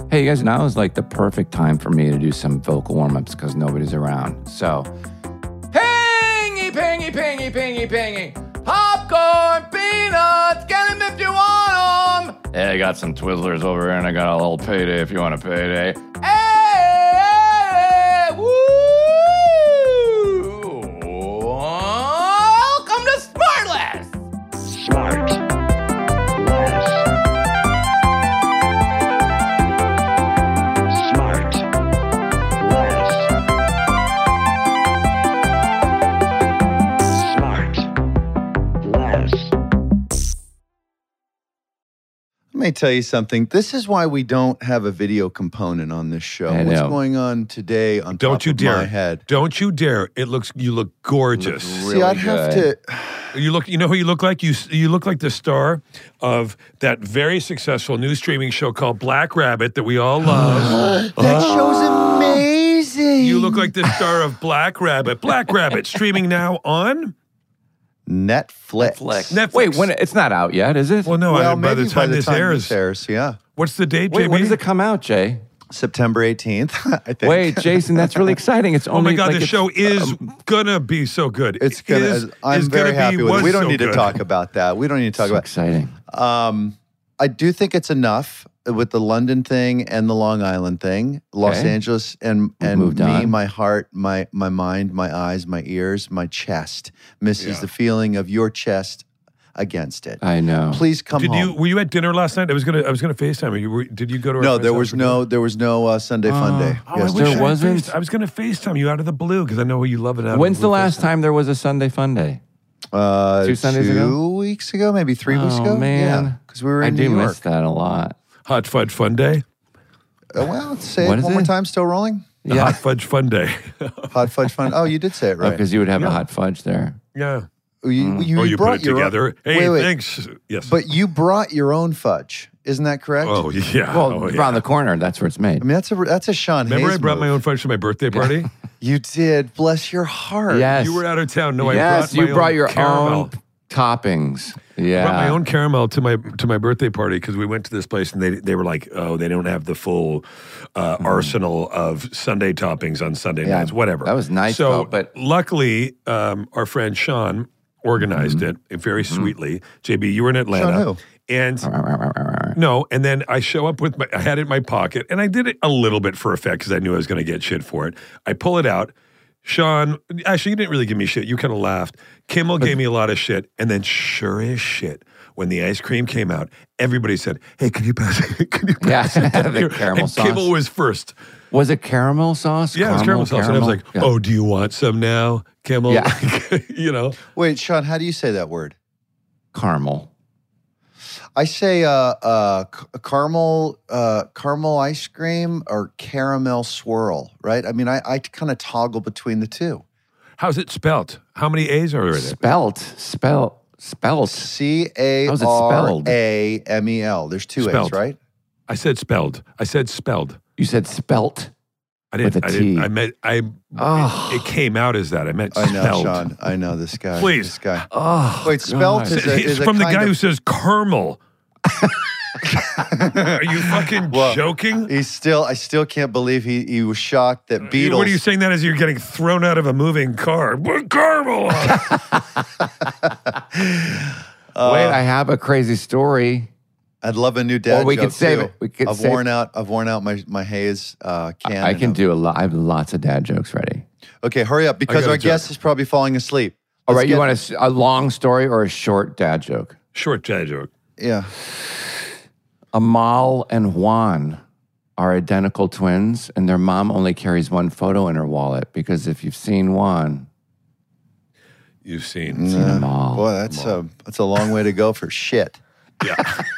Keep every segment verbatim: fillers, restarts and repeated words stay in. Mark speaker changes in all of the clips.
Speaker 1: Hey, you guys, now is like the perfect time for me to do some vocal warm-ups because nobody's around. So, pingy, pingy, pingy, pingy, pingy. Popcorn, peanuts, get them if you want them. Hey, I got some Twizzlers over here, and I got a little payday if you want a payday. Hey, hey, woo! Welcome to Smartless.
Speaker 2: Smart.
Speaker 3: Let me tell you something. This is why we don't have a video component on this show.
Speaker 1: I
Speaker 3: What's
Speaker 1: know.
Speaker 3: going on today on
Speaker 4: Don't
Speaker 3: top
Speaker 4: you
Speaker 3: of
Speaker 4: dare.
Speaker 3: my head?
Speaker 4: Don't you dare. It looks you look gorgeous.
Speaker 1: Really
Speaker 3: See, I'd have
Speaker 1: good.
Speaker 3: to.
Speaker 4: You look you know who you look like? You you look like the star of that very successful new streaming show called Black Rabbit that we all love.
Speaker 3: That show's amazing.
Speaker 4: You look like the star of Black Rabbit. Black Rabbit streaming now on
Speaker 3: Netflix.
Speaker 4: Netflix.
Speaker 1: Wait, when it's not out yet, is it?
Speaker 4: Well, no,
Speaker 3: Well,
Speaker 4: I, by
Speaker 3: maybe
Speaker 4: the time this airs.
Speaker 3: this airs, yeah,
Speaker 4: What's the date,
Speaker 1: Wait,
Speaker 4: J B?
Speaker 1: when does it come out, Jay?
Speaker 3: September eighteenth. I think.
Speaker 1: Wait, Jason, that's really exciting. It's
Speaker 4: Oh
Speaker 1: only
Speaker 4: my God,
Speaker 1: like
Speaker 4: the
Speaker 1: it's-
Speaker 4: show is gonna be so good.
Speaker 3: It's gonna.
Speaker 4: Is,
Speaker 3: I'm
Speaker 4: is
Speaker 3: very
Speaker 4: gonna
Speaker 3: happy
Speaker 4: be,
Speaker 3: with it.
Speaker 4: was
Speaker 3: We don't
Speaker 4: so
Speaker 3: need to
Speaker 4: good.
Speaker 3: talk about that. We don't need to talk
Speaker 1: so
Speaker 3: about.
Speaker 1: exciting.
Speaker 3: Um, I do think it's enough with the London thing and the Long Island thing, Los
Speaker 1: Okay.
Speaker 3: Angeles, and
Speaker 1: We've
Speaker 3: and
Speaker 1: moved
Speaker 3: me,
Speaker 1: on.
Speaker 3: my heart, my my mind, my eyes, my ears, my chest misses
Speaker 4: Yeah.
Speaker 3: the feeling of your chest against it.
Speaker 1: I know.
Speaker 3: Please come
Speaker 4: Did
Speaker 3: home.
Speaker 4: you were you at dinner last night? I was gonna I was gonna FaceTime you. Were, did you go to? Our
Speaker 3: No,
Speaker 4: friend's
Speaker 3: there
Speaker 4: house
Speaker 3: was
Speaker 4: for
Speaker 3: no
Speaker 4: dinner?
Speaker 3: there was no uh, Sunday Fun Day.
Speaker 4: Oh, I
Speaker 3: yesterday.
Speaker 4: wish
Speaker 1: There
Speaker 4: I had
Speaker 1: wasn't?
Speaker 4: Faced- I was gonna FaceTime you out of the blue because I know you love it. Out
Speaker 1: When's
Speaker 4: of
Speaker 1: the
Speaker 4: blue
Speaker 1: last
Speaker 4: FaceTime.
Speaker 1: time there was a Sunday Fun Day?
Speaker 3: Uh,
Speaker 1: Two Sundays
Speaker 3: two
Speaker 1: ago?
Speaker 3: weeks ago, maybe three weeks
Speaker 1: Oh,
Speaker 3: ago.
Speaker 1: man.
Speaker 3: Yeah, because we were
Speaker 1: I
Speaker 3: in
Speaker 1: do
Speaker 3: New York.
Speaker 1: miss that a lot.
Speaker 4: Hot Fudge Fun Day?
Speaker 3: Uh, well, let's say
Speaker 1: What
Speaker 3: it
Speaker 1: is
Speaker 3: one more
Speaker 1: it?
Speaker 3: time. Still rolling.
Speaker 4: The
Speaker 1: Yeah.
Speaker 4: Hot Fudge Fun Day.
Speaker 3: Hot fudge fun. Oh, you did say it right.
Speaker 1: Because you would have
Speaker 4: Yeah.
Speaker 1: a hot fudge there.
Speaker 4: yeah.
Speaker 3: You, you,
Speaker 4: oh, you
Speaker 3: brought
Speaker 4: put it
Speaker 3: your
Speaker 4: together.
Speaker 3: Own,
Speaker 4: Hey,
Speaker 3: wait, wait.
Speaker 4: thanks. Yes.
Speaker 3: But you brought your own fudge, isn't that correct?
Speaker 4: oh yeah.
Speaker 1: Well,
Speaker 4: oh, yeah.
Speaker 1: around the corner, that's where it's made.
Speaker 3: I mean, that's a that's a Sean
Speaker 4: Remember,
Speaker 3: Hayes
Speaker 4: I brought
Speaker 3: move.
Speaker 4: my own fudge to my birthday party.
Speaker 3: You did. Bless your heart.
Speaker 1: Yes.
Speaker 4: You were out of town. No, I
Speaker 1: yes,
Speaker 4: brought my
Speaker 1: you brought
Speaker 4: own
Speaker 1: your
Speaker 4: caramel.
Speaker 1: own toppings. Yeah.
Speaker 4: I brought my own caramel to my to my birthday party because we went to this place and they they were like, oh, they don't have the full uh, arsenal of Sunday toppings on Sunday
Speaker 1: Yeah,
Speaker 4: nights. Whatever.
Speaker 1: that was nice,
Speaker 4: So,
Speaker 1: though, but-
Speaker 4: luckily, um, our friend Sean organized it very sweetly. J B, you were in Atlanta,
Speaker 3: Sean who?
Speaker 4: and no, and then I show up with my, I had it in my pocket, and I did it a little bit for effect because I knew I was going to get shit for it. I pull it out. Sean, actually, you didn't really give me shit. You kind of laughed. Kimmel gave me a lot of shit, and then sure as shit, when the ice cream came out, everybody said, "Hey, can you pass it? Can you pass
Speaker 1: Yeah,
Speaker 4: it down
Speaker 1: the
Speaker 4: here?"
Speaker 1: caramel
Speaker 4: and
Speaker 1: sauce.
Speaker 4: Kimmel was first.
Speaker 1: Was it caramel sauce?
Speaker 4: Yeah, it was caramel sauce, and I was like,
Speaker 1: Yeah.
Speaker 4: "Oh, do you want some now, Kimmel?"
Speaker 1: Yeah.
Speaker 4: you know.
Speaker 3: Wait, Sean, how do you say that word?
Speaker 1: caramel.
Speaker 3: I say uh, uh, c- caramel, uh, caramel ice cream or caramel swirl, right? I mean, I, I kind of toggle between the two.
Speaker 4: How's it spelt? How many A's are there?
Speaker 1: Spelt. Spelt. Spelt.
Speaker 3: C A
Speaker 1: How's it
Speaker 3: R
Speaker 1: spelled?
Speaker 3: A M E L. There's two
Speaker 4: Spelled.
Speaker 3: A's, right?
Speaker 4: I said spelled. I said spelled.
Speaker 1: You said spelt.
Speaker 4: I didn't.
Speaker 1: With a
Speaker 4: I didn't.
Speaker 1: T.
Speaker 4: I meant. I.
Speaker 1: Oh.
Speaker 4: It, it came out as that. I meant
Speaker 3: I know,
Speaker 4: spelled.
Speaker 3: Sean. I know this guy.
Speaker 4: Please.
Speaker 3: This guy.
Speaker 1: Oh,
Speaker 3: Wait, spelt
Speaker 1: God.
Speaker 3: is a,
Speaker 4: It's
Speaker 3: is a
Speaker 4: from the
Speaker 3: kind
Speaker 4: guy
Speaker 3: of,
Speaker 4: who says caramel. Are you fucking
Speaker 3: Well,
Speaker 4: joking?
Speaker 3: He's still. I still can't believe he he was shocked that Beatles.
Speaker 4: What are you saying that as you're getting thrown out of a moving car? Put caramel on.
Speaker 1: Wait, I have a crazy story.
Speaker 3: I'd love a new dad
Speaker 1: Or we
Speaker 3: joke
Speaker 1: could save
Speaker 3: too.
Speaker 1: it. We could
Speaker 3: I've
Speaker 1: save-
Speaker 3: worn out. I've worn out my my Hayes uh, can.
Speaker 1: I can
Speaker 3: of-
Speaker 1: do a lot. I have lots of dad jokes ready.
Speaker 3: Okay, hurry up because
Speaker 4: got a
Speaker 3: our guest
Speaker 4: joke.
Speaker 3: is probably falling asleep.
Speaker 1: All
Speaker 3: Let's
Speaker 1: right, you
Speaker 3: get-
Speaker 1: want a, s- a long story or a short dad joke?
Speaker 4: Short dad joke.
Speaker 3: Yeah.
Speaker 1: Amal and Juan are identical twins, and their mom only carries one photo in her wallet because if you've seen Juan,
Speaker 4: You've seen.
Speaker 1: you've seen Amal.
Speaker 3: Boy, that's a that's a long way to go for shit.
Speaker 4: Yeah.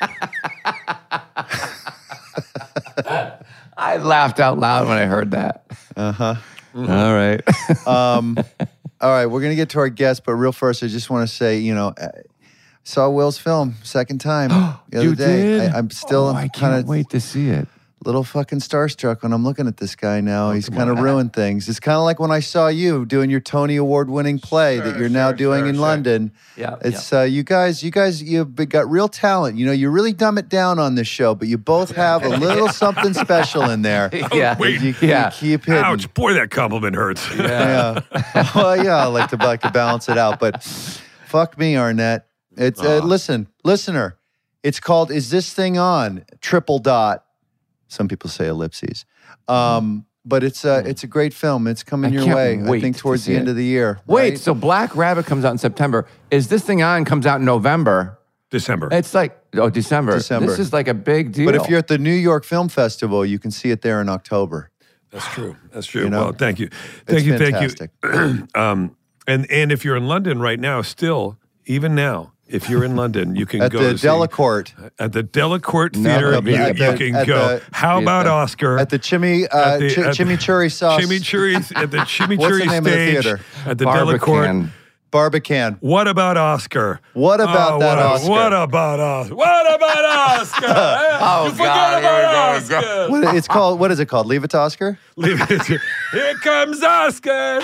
Speaker 1: I laughed out loud when I heard that.
Speaker 3: Uh huh.
Speaker 1: All right.
Speaker 3: Um, all right, we're gonna get to our guest, but real first, I just want to say, you know, I saw Will's film second time the other
Speaker 1: you
Speaker 3: day.
Speaker 1: did?
Speaker 3: I, I'm still
Speaker 1: Oh, I
Speaker 3: kind
Speaker 1: can't
Speaker 3: of
Speaker 1: wait to see it.
Speaker 3: little fucking starstruck when I'm looking at this guy now. He's kind of ruined things. It's kind of like when I saw you doing your Tony Award winning play
Speaker 1: Sure,
Speaker 3: that you're
Speaker 1: sure,
Speaker 3: now doing
Speaker 1: sure,
Speaker 3: in
Speaker 1: sure.
Speaker 3: London.
Speaker 1: Yeah,
Speaker 3: It's uh, you guys, you guys, you've got real talent. You know, you really dumb it down on this show, but you both have a little something special in there.
Speaker 1: Yeah.
Speaker 4: wait.
Speaker 3: You,
Speaker 1: Yeah.
Speaker 3: you keep hitting.
Speaker 4: Ouch, boy, that compliment hurts.
Speaker 3: Yeah. Well, yeah, I like to like to balance it out, but fuck me, Arnett. It's uh, listen, listener. It's called "Is This Thing On?" Triple dot. Some people say ellipses. Um, but it's a it's a great film. It's coming
Speaker 1: I
Speaker 3: your
Speaker 1: can't
Speaker 3: way.
Speaker 1: wait
Speaker 3: I think
Speaker 1: to
Speaker 3: towards
Speaker 1: see
Speaker 3: the end
Speaker 1: it.
Speaker 3: of the year.
Speaker 1: Wait,
Speaker 3: right?
Speaker 1: so Black Rabbit comes out in September. Is This Thing On comes out in November?
Speaker 4: December.
Speaker 1: It's like, oh, December.
Speaker 3: December.
Speaker 1: This is like a big deal.
Speaker 3: But if you're at the New York Film Festival, you can see it there in October.
Speaker 4: That's true. That's true.
Speaker 3: You know?
Speaker 4: Well, thank you. Thank
Speaker 3: It's
Speaker 4: you.
Speaker 3: fantastic.
Speaker 4: Thank you. um, and, and if you're in London right now, still, even now, if you're in London, you can
Speaker 3: At
Speaker 4: go
Speaker 3: the
Speaker 4: to see-
Speaker 3: Delacorte,
Speaker 4: At the Delacorte
Speaker 1: No,
Speaker 4: Theater,
Speaker 1: at the-
Speaker 4: you,
Speaker 3: at
Speaker 4: you
Speaker 3: the-
Speaker 4: can
Speaker 3: at
Speaker 4: go.
Speaker 3: the-
Speaker 4: How about Oscar?
Speaker 3: at the chimmy uh,
Speaker 4: At the-
Speaker 3: chi-
Speaker 4: at the-
Speaker 3: chimichurri sauce,
Speaker 4: Chimichurri at the Chimichurri
Speaker 3: What's the name of the
Speaker 4: stage
Speaker 3: theater?
Speaker 4: at the Delacorte.
Speaker 1: Barbican.
Speaker 3: Barbican.
Speaker 4: What about Oscar?
Speaker 3: What about
Speaker 4: Oh,
Speaker 3: that
Speaker 4: what,
Speaker 3: Oscar?
Speaker 4: What about Oscar? What about Oscar? oh, you forgot
Speaker 1: God,
Speaker 4: about
Speaker 1: here we go.
Speaker 4: Oscar.
Speaker 3: What, it's called. What is it called? Leave it to Oscar.
Speaker 4: Leave it. Here comes Oscar.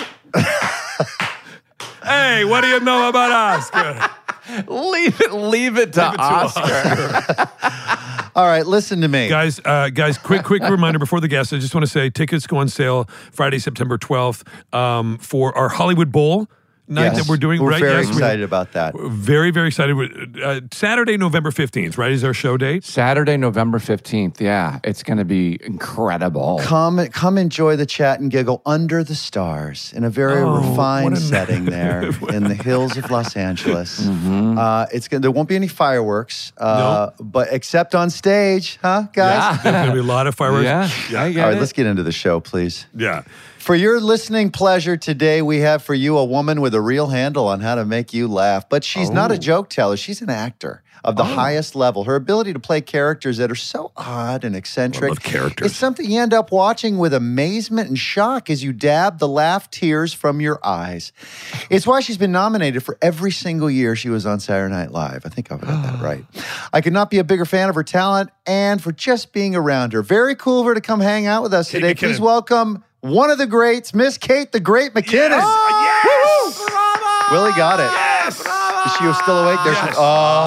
Speaker 4: Hey, what do you know about Oscar?
Speaker 1: leave it, leave it to
Speaker 4: Leave it to
Speaker 1: Oscar.
Speaker 3: All right, listen to me.
Speaker 4: Guys, uh, guys, quick, quick reminder before the guests. I just want to say tickets go on sale Friday, September twelfth um, for our Hollywood Bowl night
Speaker 3: Yes.
Speaker 4: that we're doing.
Speaker 3: We're
Speaker 4: right?
Speaker 3: very
Speaker 4: Yes, we-
Speaker 3: excited about that.
Speaker 4: Very, very excited. Uh, Saturday, November fifteenth, right, is our show date.
Speaker 1: Saturday, November fifteenth. Yeah, it's going to be incredible.
Speaker 3: Come, come enjoy the chat and giggle under the stars in a very
Speaker 4: Oh,
Speaker 3: refined
Speaker 4: what a-
Speaker 3: setting there in the hills of Los Angeles. Uh, it's gonna, there won't be any fireworks, uh, but except on stage, huh, guys?
Speaker 4: There's going to be a lot of fireworks.
Speaker 1: Yeah,
Speaker 4: Yeah.
Speaker 1: I get
Speaker 3: All right,
Speaker 1: it.
Speaker 3: let's get into the show, please.
Speaker 4: Yeah.
Speaker 3: For your listening pleasure today, we have for you a woman with a real handle on how to make you laugh. But she's not a joke teller. She's an actor of the highest level. Her ability to play characters that are so odd and eccentric.
Speaker 4: I love characters.
Speaker 3: It's something you end up watching with amazement and shock as you dab the laugh tears from your eyes. It's why she's been nominated for every single year she was on Saturday Night Live. I think I've got that right. I could not be a bigger fan of her talent and for just being around her. Very cool of her to come hang out with us
Speaker 4: Kate
Speaker 3: today.
Speaker 4: McKinnon.
Speaker 3: Please welcome one of the greats, Miss Kate the Great McKinnon.
Speaker 4: Yes! Yes!
Speaker 3: Willie got it.
Speaker 4: Yes!
Speaker 3: Is she still awake? There she
Speaker 4: Yes.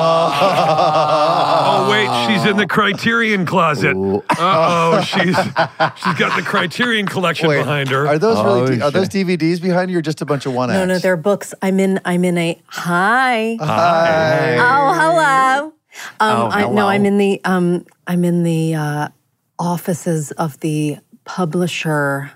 Speaker 3: Oh.
Speaker 4: Oh wait, she's in the Criterion closet. Uh oh, she's she's got the Criterion collection
Speaker 3: Wait,
Speaker 4: behind her.
Speaker 3: Are those
Speaker 1: Oh,
Speaker 3: really? Are those
Speaker 1: shit.
Speaker 3: D V Ds behind you, or just a bunch of one acts?
Speaker 2: No, no, they're books. I'm in. I'm in a hi.
Speaker 3: Hi.
Speaker 2: Oh, hello. Um,
Speaker 1: Oh,
Speaker 2: I,
Speaker 1: hello.
Speaker 2: no, I'm in the. Um, I'm in the uh, offices of the publisher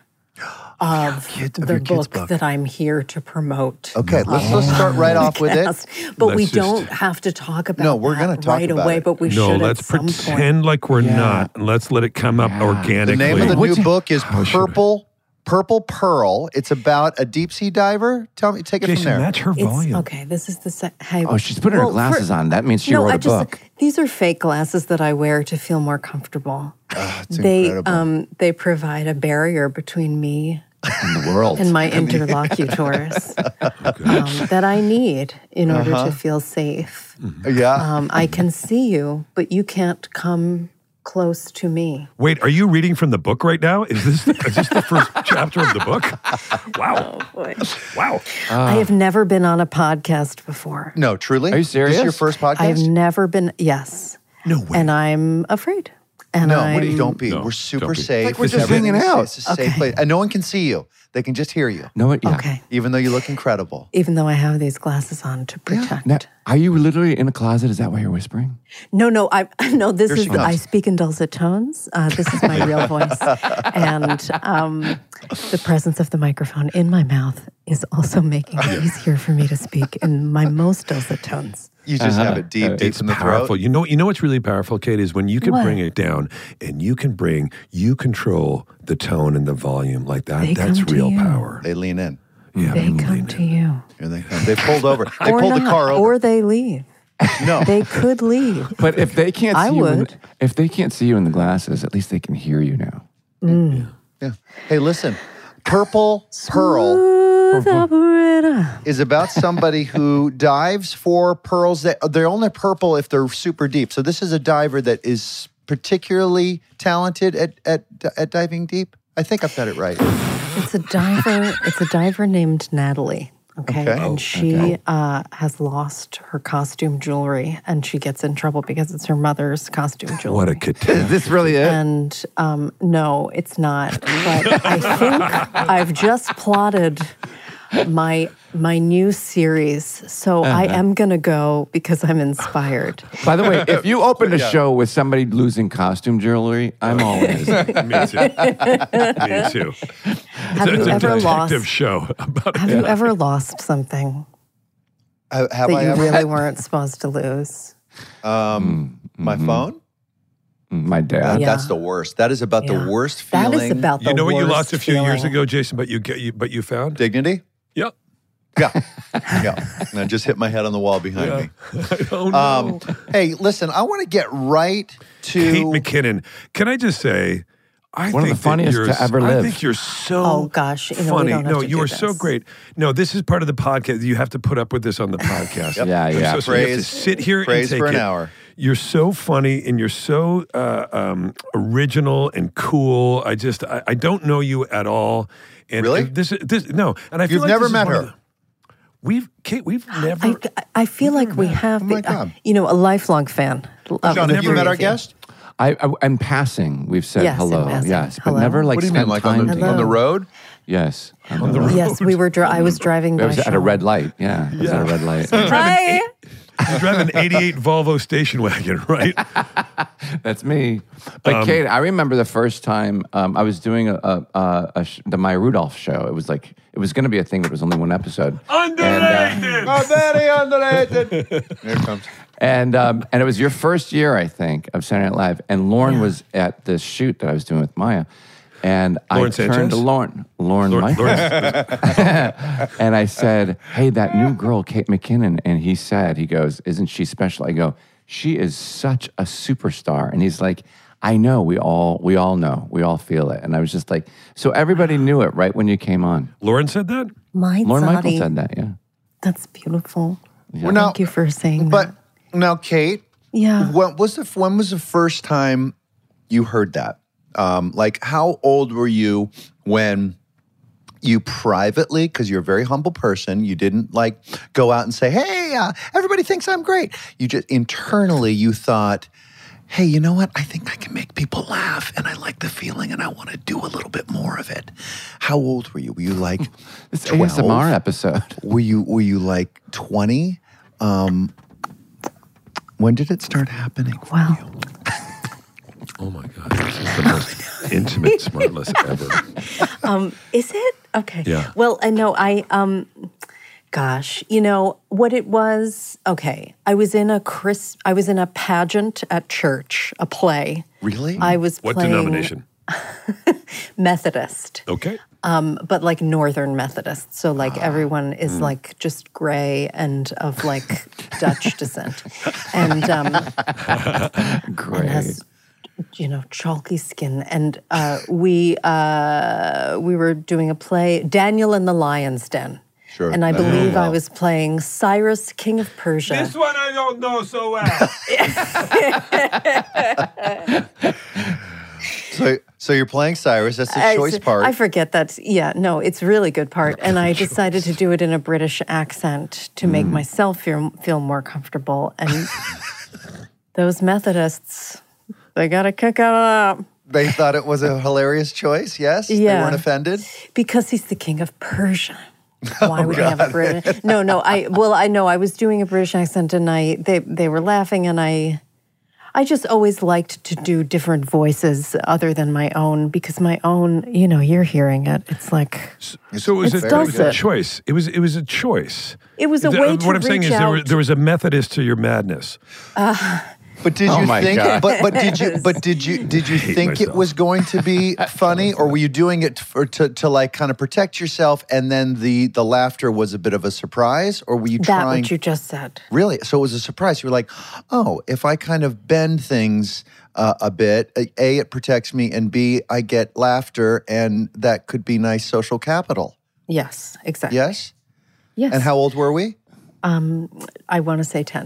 Speaker 2: of
Speaker 3: kids- of
Speaker 2: the
Speaker 3: your kids'
Speaker 2: book,
Speaker 3: book.
Speaker 2: that I'm here to promote.
Speaker 3: Okay, let's let's start right off with it.
Speaker 2: Yes, but we
Speaker 4: Let's just-
Speaker 2: don't have to talk about
Speaker 3: No, we're
Speaker 2: that
Speaker 3: gonna talk
Speaker 2: right
Speaker 3: about
Speaker 2: away.
Speaker 3: it.
Speaker 2: But we
Speaker 4: no,
Speaker 2: should
Speaker 4: let's
Speaker 2: at some
Speaker 4: pretend
Speaker 2: point.
Speaker 4: like we're
Speaker 1: Yeah.
Speaker 4: not. And let's let it come up organically.
Speaker 3: The name of the
Speaker 1: What's
Speaker 3: new
Speaker 1: it-
Speaker 3: book is
Speaker 4: Oh, sure.
Speaker 3: Purple Purple Pearl. It's about a deep sea diver. Tell me, take it
Speaker 4: Jason,
Speaker 3: from there.
Speaker 4: match her
Speaker 2: It's,
Speaker 4: volume.
Speaker 2: okay, this is the se- hey,
Speaker 1: Oh, she's putting her
Speaker 2: well,
Speaker 1: glasses
Speaker 2: for-
Speaker 1: on. That means she
Speaker 2: no,
Speaker 1: wrote
Speaker 2: I
Speaker 1: a
Speaker 2: just
Speaker 1: book.
Speaker 2: these are fake glasses that I wear to feel more comfortable.
Speaker 3: It's
Speaker 2: they
Speaker 3: incredible.
Speaker 2: um they provide a barrier between me
Speaker 1: In the world.
Speaker 2: and my interlocutors um, that I need in order
Speaker 3: Uh-huh.
Speaker 2: to feel safe.
Speaker 3: yeah.
Speaker 2: Um, I can see you, but you can't come close to me.
Speaker 4: Wait, are you reading from the book right now? Is this is this the first chapter of the book? Wow,
Speaker 2: Boy.
Speaker 4: wow.
Speaker 2: I have never been on a podcast before.
Speaker 3: no, truly.
Speaker 1: Are you
Speaker 3: This is your
Speaker 1: serious?
Speaker 3: first podcast?
Speaker 2: I've never been. Yes,
Speaker 4: No way.
Speaker 2: and I'm afraid. And
Speaker 3: no,
Speaker 2: I'm,
Speaker 3: what do you, don't be.
Speaker 4: No,
Speaker 3: we're super
Speaker 4: don't be.
Speaker 3: safe.
Speaker 1: Like we're
Speaker 3: It's
Speaker 1: just
Speaker 3: everything
Speaker 1: hanging
Speaker 3: is-
Speaker 1: out.
Speaker 3: It's a safe
Speaker 2: Okay.
Speaker 3: place, and no one can see you. They can just hear you,
Speaker 1: No, it- yeah.
Speaker 2: Okay,
Speaker 3: even though you look incredible.
Speaker 2: even though I have these glasses on to protect.
Speaker 1: Now, are you literally in a closet? Is that why you're whispering?
Speaker 2: No, no, I no. This
Speaker 3: Here
Speaker 2: is
Speaker 3: she
Speaker 2: the, I
Speaker 3: comes.
Speaker 2: speak in dulcet tones. Uh, this is my real voice, and um, the presence of the microphone in my mouth is also making it easier for me to speak in my most dulcet tones.
Speaker 3: You just have it deep,
Speaker 1: Uh,
Speaker 3: deep
Speaker 4: It's
Speaker 3: in the
Speaker 4: powerful.
Speaker 3: throat.
Speaker 4: You know, you know what's really powerful, Kate, is when you can
Speaker 2: What?
Speaker 4: bring it down and you can bring, you control the tone and the volume like that.
Speaker 2: They
Speaker 4: That's
Speaker 2: come to
Speaker 4: real
Speaker 2: you.
Speaker 4: power.
Speaker 3: They lean in.
Speaker 4: Yeah,
Speaker 2: They
Speaker 4: lean
Speaker 2: come
Speaker 4: in.
Speaker 2: to you,
Speaker 3: Here they come. They pulled over. They
Speaker 2: or
Speaker 3: pulled
Speaker 2: not,
Speaker 3: the car over.
Speaker 2: or they leave.
Speaker 3: no.
Speaker 2: They could leave.
Speaker 1: But if they can't see
Speaker 2: I
Speaker 1: you, in,
Speaker 2: would.
Speaker 1: if they can't see you in the glasses, at least they can hear you now.
Speaker 3: Yeah. Hey, listen. Purple Pearl
Speaker 2: Smooth operator.
Speaker 3: is about somebody who dives for pearls that they're only purple if they're super deep. So this is a diver that is particularly talented at, at at diving deep? I think I've got it right.
Speaker 2: It's a diver. It's a diver named Natalie. Okay,
Speaker 3: Okay.
Speaker 2: and
Speaker 3: Oh,
Speaker 2: she
Speaker 3: okay.
Speaker 2: uh, has lost her costume jewelry, and she gets in trouble because it's her mother's costume jewelry.
Speaker 4: What a catastrophe.
Speaker 1: Is this really it?
Speaker 2: And um, no, it's not. But I think I've just plotted my my new series, so I am gonna go because I'm inspired.
Speaker 1: By the way, if you opened a show with somebody losing costume jewelry, I'm all in.
Speaker 4: Me too. Me too.
Speaker 2: Have
Speaker 4: It's
Speaker 2: you
Speaker 4: a
Speaker 2: ever
Speaker 4: detective
Speaker 2: lost?
Speaker 4: show about
Speaker 2: Have you ever lost something
Speaker 3: Uh, have
Speaker 2: that
Speaker 3: I
Speaker 2: you
Speaker 3: ever
Speaker 2: really
Speaker 3: had
Speaker 2: weren't supposed to lose?
Speaker 3: um, my phone?
Speaker 1: My
Speaker 3: That-
Speaker 1: dad.
Speaker 2: Yeah.
Speaker 3: That's the worst. That is about
Speaker 2: Yeah.
Speaker 3: the worst feeling.
Speaker 2: That is about the
Speaker 4: You know what you
Speaker 2: worst
Speaker 4: lost a few years
Speaker 2: feeling.
Speaker 4: ago, Jason, but you get you but you found?
Speaker 3: Dignity?
Speaker 4: Yeah.
Speaker 3: Yeah. Yeah. And I just hit my head on the wall behind
Speaker 4: Yeah.
Speaker 3: me.
Speaker 4: Oh no.
Speaker 3: Um, hey, listen, I want to get right to
Speaker 4: Kate McKinnon. Can I just say, I
Speaker 1: One of
Speaker 4: think
Speaker 1: the funniest
Speaker 4: that you're,
Speaker 1: to ever
Speaker 4: I
Speaker 1: live.
Speaker 4: think you're so
Speaker 2: Oh, gosh. You know, we
Speaker 4: funny.
Speaker 2: don't have
Speaker 4: no,
Speaker 2: to
Speaker 4: you
Speaker 2: do
Speaker 4: are so
Speaker 2: this.
Speaker 4: great. No, this is part of the podcast. You have to put up with this on the podcast.
Speaker 1: Yeah,
Speaker 4: I'm
Speaker 1: yeah.
Speaker 4: So sorry. You have to
Speaker 3: Praise-
Speaker 4: sit here
Speaker 3: praise
Speaker 4: and take
Speaker 3: for an
Speaker 4: it.
Speaker 3: hour.
Speaker 4: You're so funny and you're so uh, um, original and cool. I just I, I don't know you at all. And
Speaker 3: Really?
Speaker 4: This this no. And I feel
Speaker 3: You've
Speaker 4: like
Speaker 3: never
Speaker 4: this is
Speaker 3: met
Speaker 4: one of
Speaker 3: her?
Speaker 4: the- We've Kate. We've never.
Speaker 2: I, I feel like we have,
Speaker 3: Oh, my
Speaker 2: been- uh,
Speaker 3: God.
Speaker 2: you know, a lifelong fan. of
Speaker 3: John,
Speaker 2: the
Speaker 3: have you
Speaker 2: three
Speaker 3: met our
Speaker 2: of you.
Speaker 3: guest?
Speaker 1: I, I, in passing, we've said
Speaker 2: Yes, in
Speaker 1: hello.
Speaker 2: passing.
Speaker 1: Yes, but
Speaker 2: Hello.
Speaker 1: never like
Speaker 3: What do you
Speaker 1: spent
Speaker 3: mean, like
Speaker 1: time
Speaker 3: on the,
Speaker 1: together.
Speaker 3: on the road?
Speaker 1: Yes.
Speaker 4: On the road.
Speaker 2: Yes, we were. Dri- I was driving
Speaker 1: It
Speaker 2: by.
Speaker 1: was at a
Speaker 2: Sean.
Speaker 1: red light. Yeah, it was at a red light.
Speaker 2: Hi.
Speaker 4: You drive an eighty-eight Volvo station wagon, right?
Speaker 1: That's me. But
Speaker 4: Um,
Speaker 1: Kate, I remember the first time um, I was doing a, a, a, a sh- the Maya Rudolph show. It was like it was going to be a thing, but it was only one episode.
Speaker 4: Underrated.
Speaker 3: Oh, very underrated. Here it comes.
Speaker 1: And um, and it was your first year, I think, of Saturday Night Live. And Lauren was at this shoot that I was doing with Maya. And
Speaker 4: Lauren
Speaker 1: I turned
Speaker 4: Sanchez?
Speaker 1: to Lauren, Lauren,
Speaker 4: Lord-
Speaker 1: Michaels,
Speaker 4: Lord-
Speaker 1: and I said, "Hey, that new girl, Kate McKinnon." And he said, "He goes, isn't she special?" I go, "She is such a superstar." And he's like, "I know. We all we all know. We all feel it." And I was just like, so everybody knew it right when you came on.
Speaker 4: Lauren said that?
Speaker 2: My
Speaker 1: Lauren
Speaker 2: Zadi.
Speaker 1: Michaels said that. Yeah.
Speaker 2: That's beautiful.
Speaker 3: Well, now,
Speaker 2: Thank you for saying
Speaker 3: but
Speaker 2: that.
Speaker 3: now, Kate,
Speaker 2: Yeah.
Speaker 3: when was the when was the first time you heard that? Um, like, how old were you when you privately, because you're a very humble person, you didn't like go out and say, "Hey, uh, everybody thinks I'm great." You just internally you thought, "Hey, you know what? I think I can make people laugh, and I like the feeling, and I want to do a little bit more of it." How old were you? Were you like
Speaker 1: It's A
Speaker 3: twelve?
Speaker 1: S M R episode.
Speaker 3: Were you were you like twenty? Um, when did it start happening? for
Speaker 2: Wow.
Speaker 3: you?
Speaker 4: Oh my God. This is the most intimate Smartless ever.
Speaker 2: Um, is it? Okay.
Speaker 4: Yeah.
Speaker 2: Well, I know I um gosh, you know what it was? Okay. I was in a Chris I was in a pageant at church, a play.
Speaker 3: Really?
Speaker 2: I was
Speaker 4: What
Speaker 2: playing
Speaker 4: denomination?
Speaker 2: Methodist.
Speaker 4: Okay.
Speaker 2: Um, but like Northern Methodist. So like
Speaker 3: Ah.
Speaker 2: everyone is
Speaker 3: Hmm.
Speaker 2: like just gray and of like Dutch descent. And um and
Speaker 1: Great.
Speaker 2: has, you know, chalky skin. And uh, we uh, we were doing a play, Daniel and the Lion's Den.
Speaker 3: Sure.
Speaker 2: And I
Speaker 3: I know
Speaker 2: believe I
Speaker 3: well.
Speaker 2: was playing Cyrus, King of Persia.
Speaker 4: one I don't know so well.
Speaker 3: So, so you're playing Cyrus. That's a
Speaker 2: I-
Speaker 3: choice part.
Speaker 2: I forget that. Yeah, no, it's a really good part. And I decided to do it in a British accent to
Speaker 3: Mm.
Speaker 2: make myself feel, feel more comfortable. And those Methodists, they got a kick out of that.
Speaker 3: They thought it was a hilarious choice. Yes. They
Speaker 2: Yeah.
Speaker 3: weren't offended.
Speaker 2: Because he's the king of Persia. Why
Speaker 3: Oh,
Speaker 2: would he have a British? No, no. I well, I know I was doing a British accent, and I they they were laughing, and I I just always liked to do different voices other than my own because my own, you know, you're hearing it. It's like
Speaker 4: So it was,
Speaker 2: It's
Speaker 4: a, it was a
Speaker 2: dulcet.
Speaker 4: choice. It was it was a choice.
Speaker 2: it was a
Speaker 4: The-
Speaker 2: way to
Speaker 4: what I'm saying
Speaker 2: reach
Speaker 4: is there, were,
Speaker 2: out.
Speaker 4: there was a Methodist to your madness.
Speaker 3: But did
Speaker 1: Oh
Speaker 3: you
Speaker 1: my
Speaker 3: think?
Speaker 1: God.
Speaker 3: But but did you? But did you? Did you
Speaker 4: hate
Speaker 3: think it
Speaker 4: myself.
Speaker 3: was going to be funny, or were you doing it for to to like kind of protect yourself, and then the the laughter was a bit of a surprise, or were you
Speaker 2: that
Speaker 3: trying?
Speaker 2: what you just said.
Speaker 3: Really? So it was a surprise. You were like, oh, if I kind of bend things uh, a bit, A, it protects me, and B, I get laughter, and that could be nice social capital.
Speaker 2: Yes, exactly.
Speaker 3: Yes?
Speaker 2: Yes.
Speaker 3: And how old were we?
Speaker 2: Um, I want to say ten.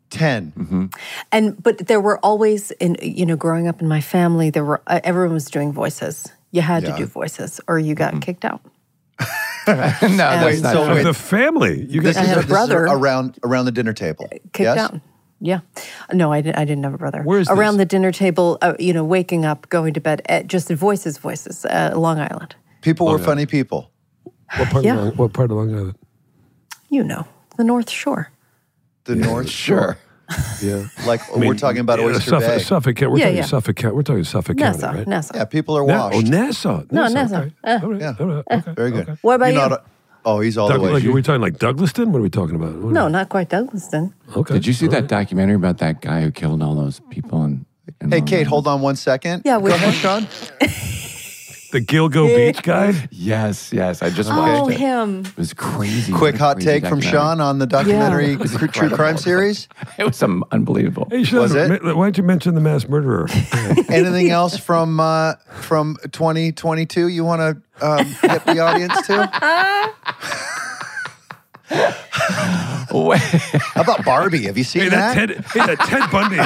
Speaker 3: ten.
Speaker 1: Mm-hmm.
Speaker 2: And but there were always, in you know, growing up in my family, there were uh, everyone was doing voices. You had
Speaker 3: Yeah.
Speaker 2: to do voices, or you got kicked out.
Speaker 1: no, that's
Speaker 3: Wait,
Speaker 1: not
Speaker 3: so
Speaker 1: true.
Speaker 3: wait.
Speaker 4: The family. You
Speaker 3: This
Speaker 4: guys.
Speaker 2: I
Speaker 3: is,
Speaker 2: had a
Speaker 3: this is
Speaker 2: brother.
Speaker 3: around around the dinner table.
Speaker 2: Kicked
Speaker 3: yes?
Speaker 2: out. Yeah. No, I, did, I didn't have a brother.
Speaker 4: Where is
Speaker 2: Around
Speaker 4: this?
Speaker 2: the dinner table, uh, you know, waking up, going to bed, uh, just voices, voices, uh, Long Island.
Speaker 3: People were
Speaker 4: yeah.
Speaker 3: funny people.
Speaker 4: What part,
Speaker 2: Yeah.
Speaker 4: of Long, what part of Long Island?
Speaker 2: You know, the North Shore.
Speaker 3: The North Shore.
Speaker 4: Yeah.
Speaker 3: Like we're talking about
Speaker 4: yeah,
Speaker 3: Oyster
Speaker 4: Suffolk,
Speaker 3: Bay.
Speaker 4: Suffolk County. We're
Speaker 2: Yeah,
Speaker 4: talking
Speaker 2: yeah.
Speaker 4: Suffolk County. We're talking Suffolk
Speaker 2: Nassau,
Speaker 4: County, right?
Speaker 2: Nassau.
Speaker 3: Yeah, people are
Speaker 4: Na-
Speaker 3: washed.
Speaker 4: oh, Nassau.
Speaker 2: No,
Speaker 4: Nassau.
Speaker 2: Nassau.
Speaker 4: Okay.
Speaker 2: Uh.
Speaker 4: All right.
Speaker 3: Yeah.
Speaker 4: All right. Okay.
Speaker 3: Very good.
Speaker 4: Okay.
Speaker 2: What about
Speaker 3: You're
Speaker 2: you?
Speaker 3: not a- oh, he's all
Speaker 4: Doug,
Speaker 3: the way.
Speaker 4: like, are we talking like Douglaston? What are we talking about? What-
Speaker 2: No, not quite Douglaston.
Speaker 4: Okay.
Speaker 1: Did you see
Speaker 4: All
Speaker 1: that
Speaker 4: right.
Speaker 1: documentary about that guy who killed all those people? In, in
Speaker 3: Hey,
Speaker 1: Long
Speaker 3: Kate,
Speaker 1: Island?
Speaker 3: hold on one second.
Speaker 2: Yeah,
Speaker 3: Go
Speaker 2: we-
Speaker 3: ahead, Sean.
Speaker 4: The Gilgo Beach guy?
Speaker 1: Yes, yes. I just
Speaker 2: Oh,
Speaker 1: watched it.
Speaker 2: him.
Speaker 1: It was crazy.
Speaker 3: Quick
Speaker 1: What a
Speaker 3: hot
Speaker 1: crazy
Speaker 3: take from
Speaker 1: documentary.
Speaker 3: Sean on the documentary
Speaker 1: It was
Speaker 3: True True Crime
Speaker 1: incredible.
Speaker 3: series.
Speaker 1: It was some unbelievable.
Speaker 4: Hey, Sean,
Speaker 3: Was it?
Speaker 4: ma- why don't you mention the mass murderer?
Speaker 3: Anything else from uh, from twenty twenty-two you want to um, get the audience to?
Speaker 1: Wait.
Speaker 3: How about Barbie? Have you seen
Speaker 4: hey,
Speaker 3: that?
Speaker 4: that Ted, hey, that Ted Bundy.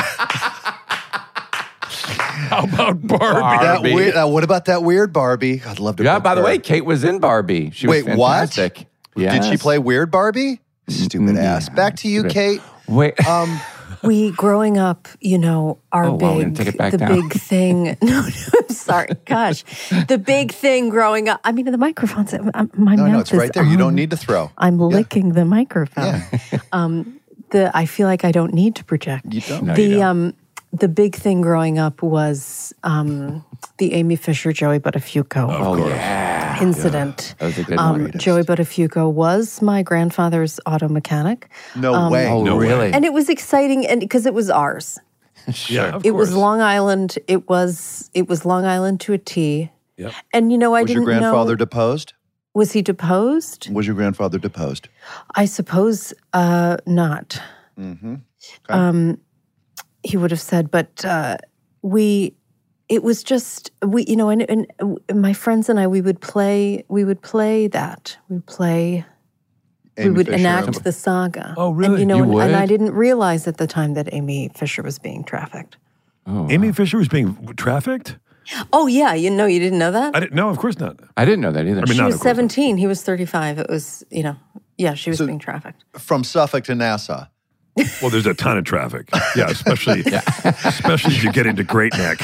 Speaker 4: How about Barbie?
Speaker 3: That
Speaker 1: Barbie.
Speaker 3: weird, uh, what about that weird Barbie? I'd love to.
Speaker 1: Yeah,
Speaker 3: book
Speaker 1: by the
Speaker 3: her.
Speaker 1: way, Kate was in Barbie. She
Speaker 3: Wait,
Speaker 1: was
Speaker 3: what?
Speaker 1: fantastic.
Speaker 3: Did she
Speaker 1: Yes.
Speaker 3: play weird Barbie? Stupid ass. Back to you, Kate.
Speaker 1: Wait.
Speaker 3: Um,
Speaker 2: We, growing up, you know, our
Speaker 1: Oh, well, we're
Speaker 2: big,
Speaker 1: gonna take it back
Speaker 2: the
Speaker 1: down.
Speaker 2: big thing. No, no, I'm sorry. Gosh. The big thing growing up. I mean, the microphone's, uh, my
Speaker 3: no,
Speaker 2: mouth
Speaker 3: no, it's
Speaker 2: is
Speaker 3: right there. You don't
Speaker 2: on.
Speaker 3: need to throw.
Speaker 2: I'm licking the microphone.
Speaker 3: Yeah.
Speaker 2: um, the I feel like I don't need to project.
Speaker 3: You don't.
Speaker 1: No,
Speaker 2: the
Speaker 1: you don't.
Speaker 2: um, the big thing growing up was um, the Amy Fisher Joey Buttafuoco
Speaker 1: oh, yeah.
Speaker 2: incident.
Speaker 1: That was a good
Speaker 2: Um,
Speaker 1: one.
Speaker 2: Joey Buttafuoco was my grandfather's auto mechanic,
Speaker 3: No way.
Speaker 1: Oh,
Speaker 4: No way.
Speaker 1: really?
Speaker 2: and it was exciting, and because it was ours.
Speaker 4: Yeah, of
Speaker 2: It was
Speaker 4: course.
Speaker 2: Long Island. It was it was Long Island to a T.
Speaker 4: Yep.
Speaker 2: And you know, I
Speaker 3: Was your
Speaker 2: didn't
Speaker 3: grandfather
Speaker 2: know.
Speaker 3: deposed?
Speaker 2: Was he deposed?
Speaker 3: Was your grandfather deposed?
Speaker 2: I suppose uh, not.
Speaker 3: Mm-hmm.
Speaker 2: Um, he would have said, but uh, we. It was just we, you know, and, and my friends and I, we would play. We would play that. We would play.
Speaker 3: Amy
Speaker 2: we would
Speaker 3: Fisher.
Speaker 2: enact the saga.
Speaker 4: Oh,
Speaker 2: And
Speaker 4: really?
Speaker 2: you know,
Speaker 1: You
Speaker 2: and, and I
Speaker 1: would?
Speaker 2: didn't realize at the time that Amy Fisher was being trafficked.
Speaker 1: Oh,
Speaker 4: Amy Fisher was being trafficked?
Speaker 2: Oh yeah, you know, you didn't know that.
Speaker 4: I didn't. No, of course not.
Speaker 1: I didn't know that either.
Speaker 4: I mean,
Speaker 2: She
Speaker 4: not,
Speaker 2: was
Speaker 4: of course not.
Speaker 2: seventeen. He was thirty-five. It was, you know, yeah, she was
Speaker 3: So-
Speaker 2: being trafficked.
Speaker 3: From Suffolk to Nassau.
Speaker 4: Well, there's a ton of traffic. Yeah, especially especially as you get into Great Neck.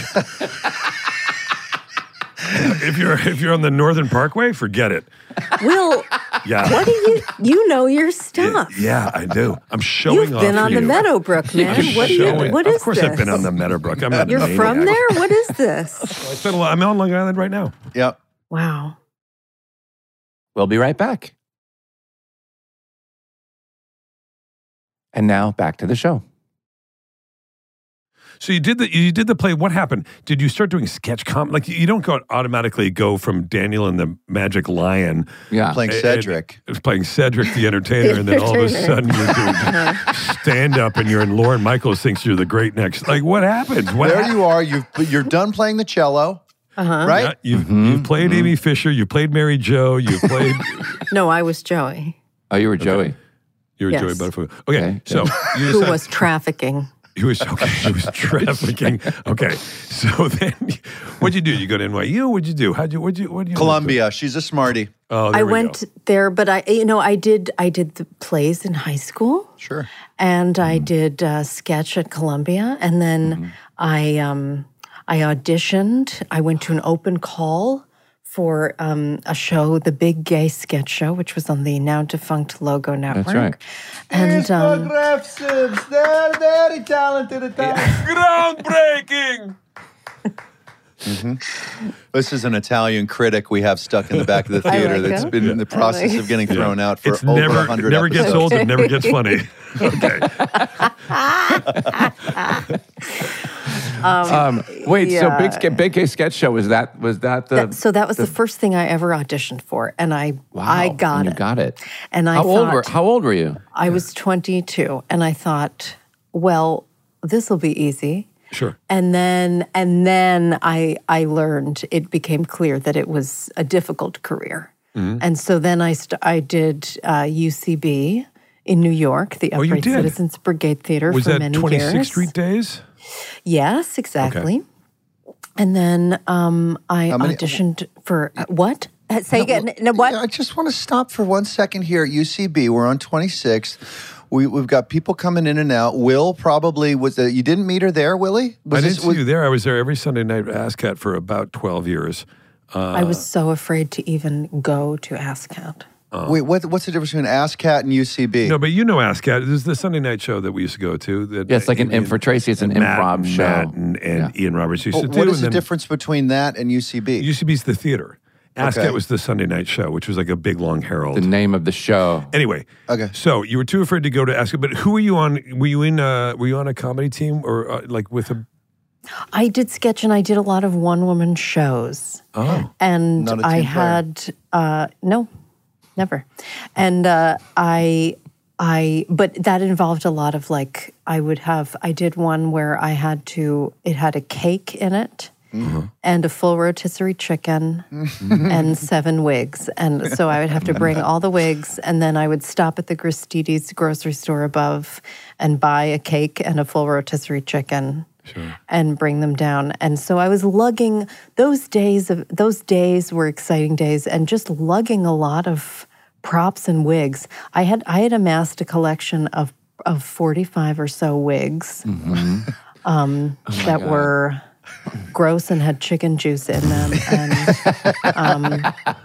Speaker 4: if you're if you're on the Northern Parkway, forget it.
Speaker 2: Will,
Speaker 4: Yeah.
Speaker 2: what do you, you know your stuff.
Speaker 4: Yeah, I do. I'm showing
Speaker 2: You've
Speaker 4: off
Speaker 2: been
Speaker 4: for
Speaker 2: on the
Speaker 4: you.
Speaker 2: Meadowbrook, man.
Speaker 4: I'm
Speaker 2: What do you,
Speaker 4: showing-
Speaker 2: what is
Speaker 4: Of course
Speaker 2: this?
Speaker 4: I've been on the Meadowbrook. I'm not a
Speaker 2: You're from
Speaker 4: maniac.
Speaker 2: there? What is this?
Speaker 4: I spent a lot, I'm on Long Island right now.
Speaker 3: Yep.
Speaker 2: Wow.
Speaker 1: We'll be right back. And now back to the show.
Speaker 4: So you did the you did the play. What happened? Did you start doing sketch com? Like you don't go automatically go from Daniel and the Magic Lion
Speaker 1: Yeah.
Speaker 3: Playing
Speaker 4: and-
Speaker 3: Cedric.
Speaker 4: and playing Cedric the Entertainer, and then all of a sudden you're doing stand up, and you're in Lauren Michaels thinks you're the great next. Like what happened? What
Speaker 3: There
Speaker 4: hap-
Speaker 3: you are. You've, you're done playing the cello,
Speaker 2: Uh-huh.
Speaker 3: right?
Speaker 4: Yeah, you've,
Speaker 1: Mm-hmm.
Speaker 4: you've played Amy Fisher. You played Mary Jo. You played.
Speaker 2: No, I was Joey,
Speaker 1: Oh, you were Joey.
Speaker 4: You were
Speaker 2: Yes.
Speaker 4: Joey Butterfield. Okay,
Speaker 1: Okay,
Speaker 4: so you
Speaker 2: who
Speaker 4: decided-
Speaker 2: was trafficking.
Speaker 4: He was okay. He was trafficking. Okay, so then what'd you do? You go to N Y U? What'd you do? How'd you? What'd you? What you?
Speaker 3: Columbia. She's a smarty.
Speaker 4: Oh, there
Speaker 2: I
Speaker 4: we
Speaker 2: went
Speaker 4: Go.
Speaker 2: there, but I, you know, I did, I did the plays in high school.
Speaker 3: Sure.
Speaker 2: And I did uh, sketch at Columbia, and then I um, I auditioned. I went to an open call for um, a show, the Big Gay Sketch Show, which was on the now defunct Logo Network.
Speaker 1: That's right.
Speaker 2: And um,
Speaker 3: They're very talented.
Speaker 4: Groundbreaking.
Speaker 3: This is an Italian critic we have stuck in the back of the
Speaker 2: I
Speaker 3: theater
Speaker 2: like
Speaker 3: that's
Speaker 2: him.
Speaker 3: been in the process
Speaker 2: like
Speaker 3: of getting thrown out for
Speaker 4: It's
Speaker 3: over
Speaker 4: never
Speaker 3: a hundred
Speaker 4: never gets
Speaker 3: episodes.
Speaker 4: old. It never gets funny. Okay.
Speaker 1: Um, wait, so
Speaker 2: yeah.
Speaker 1: Big, Ske- Big K Sketch Show, was that, was that the...
Speaker 2: that, so that was the, first thing I ever auditioned for, and I I
Speaker 1: Wow,
Speaker 2: got
Speaker 1: and
Speaker 2: it.
Speaker 1: You got it.
Speaker 2: And I
Speaker 1: how, old
Speaker 2: thought,
Speaker 1: were, how old were you?
Speaker 2: I was twenty-two, and I thought, well, this will be easy.
Speaker 4: Sure.
Speaker 2: And then, and then I, I learned, it became clear that it was a difficult career. And so then I, st- I did uh, U C B in New York, the
Speaker 4: Oh, you
Speaker 2: Upright
Speaker 4: did?
Speaker 2: Citizens Brigade Theater
Speaker 4: Was
Speaker 2: for
Speaker 4: that
Speaker 2: many
Speaker 4: twenty-sixth
Speaker 2: years.
Speaker 4: Street Days?
Speaker 2: Yes, exactly. And then um, I
Speaker 3: How many-
Speaker 2: auditioned for uh, what? Uh, Say again. No, what?
Speaker 3: I just want to stop for one second here at U C B. We're on twenty-sixth. We, we've got people coming in and out. Will probably was. The, you didn't meet her there, Willie? Was
Speaker 4: I didn't
Speaker 3: this-
Speaker 4: see
Speaker 3: was-
Speaker 4: you there. I was there every Sunday night at ASCAT for about twelve years.
Speaker 2: I was so afraid to even go to ASCAT.
Speaker 3: Wait, what, what's the difference between ASCAT and U C B?
Speaker 4: No, but you know ASCAT. This is the Sunday night show that we used to go to. That
Speaker 1: Yeah, it's like an,
Speaker 4: Ian-
Speaker 1: and for Tracy, it's an
Speaker 4: Matt,
Speaker 1: improv show.
Speaker 4: Matt and, and
Speaker 1: Yeah.
Speaker 4: Ian Roberts used
Speaker 3: But
Speaker 4: to do.
Speaker 3: what is
Speaker 4: and
Speaker 3: the
Speaker 4: then
Speaker 3: difference between that and U C B?
Speaker 4: U C B's the theater. ASCAT
Speaker 3: Okay.
Speaker 4: was the Sunday night show, which was like a big long herald.
Speaker 1: The name of the show.
Speaker 4: Anyway,
Speaker 3: Okay.
Speaker 4: So you were too afraid to go to ASCAT, but who were you on? Were you in? Uh, were you on a comedy team or uh, like with a?
Speaker 2: I did sketch and I did a lot of one woman shows.
Speaker 4: Oh,
Speaker 2: And
Speaker 3: Not a
Speaker 2: I
Speaker 3: team player.
Speaker 2: had uh, no, never. And uh, I I but that involved a lot of like I would have I did one where I had to it had a cake in it. And a full rotisserie chicken and seven wigs. And so I would have to bring all the wigs, and then I would stop at the Gristides grocery store above and buy a cake and a full rotisserie chicken and bring them down. And so I was lugging those days of those days were exciting days, and just lugging a lot of props and wigs. I had I had amassed a collection of of forty-five or so wigs um, that
Speaker 1: God.
Speaker 2: were gross and had chicken juice in them, and um,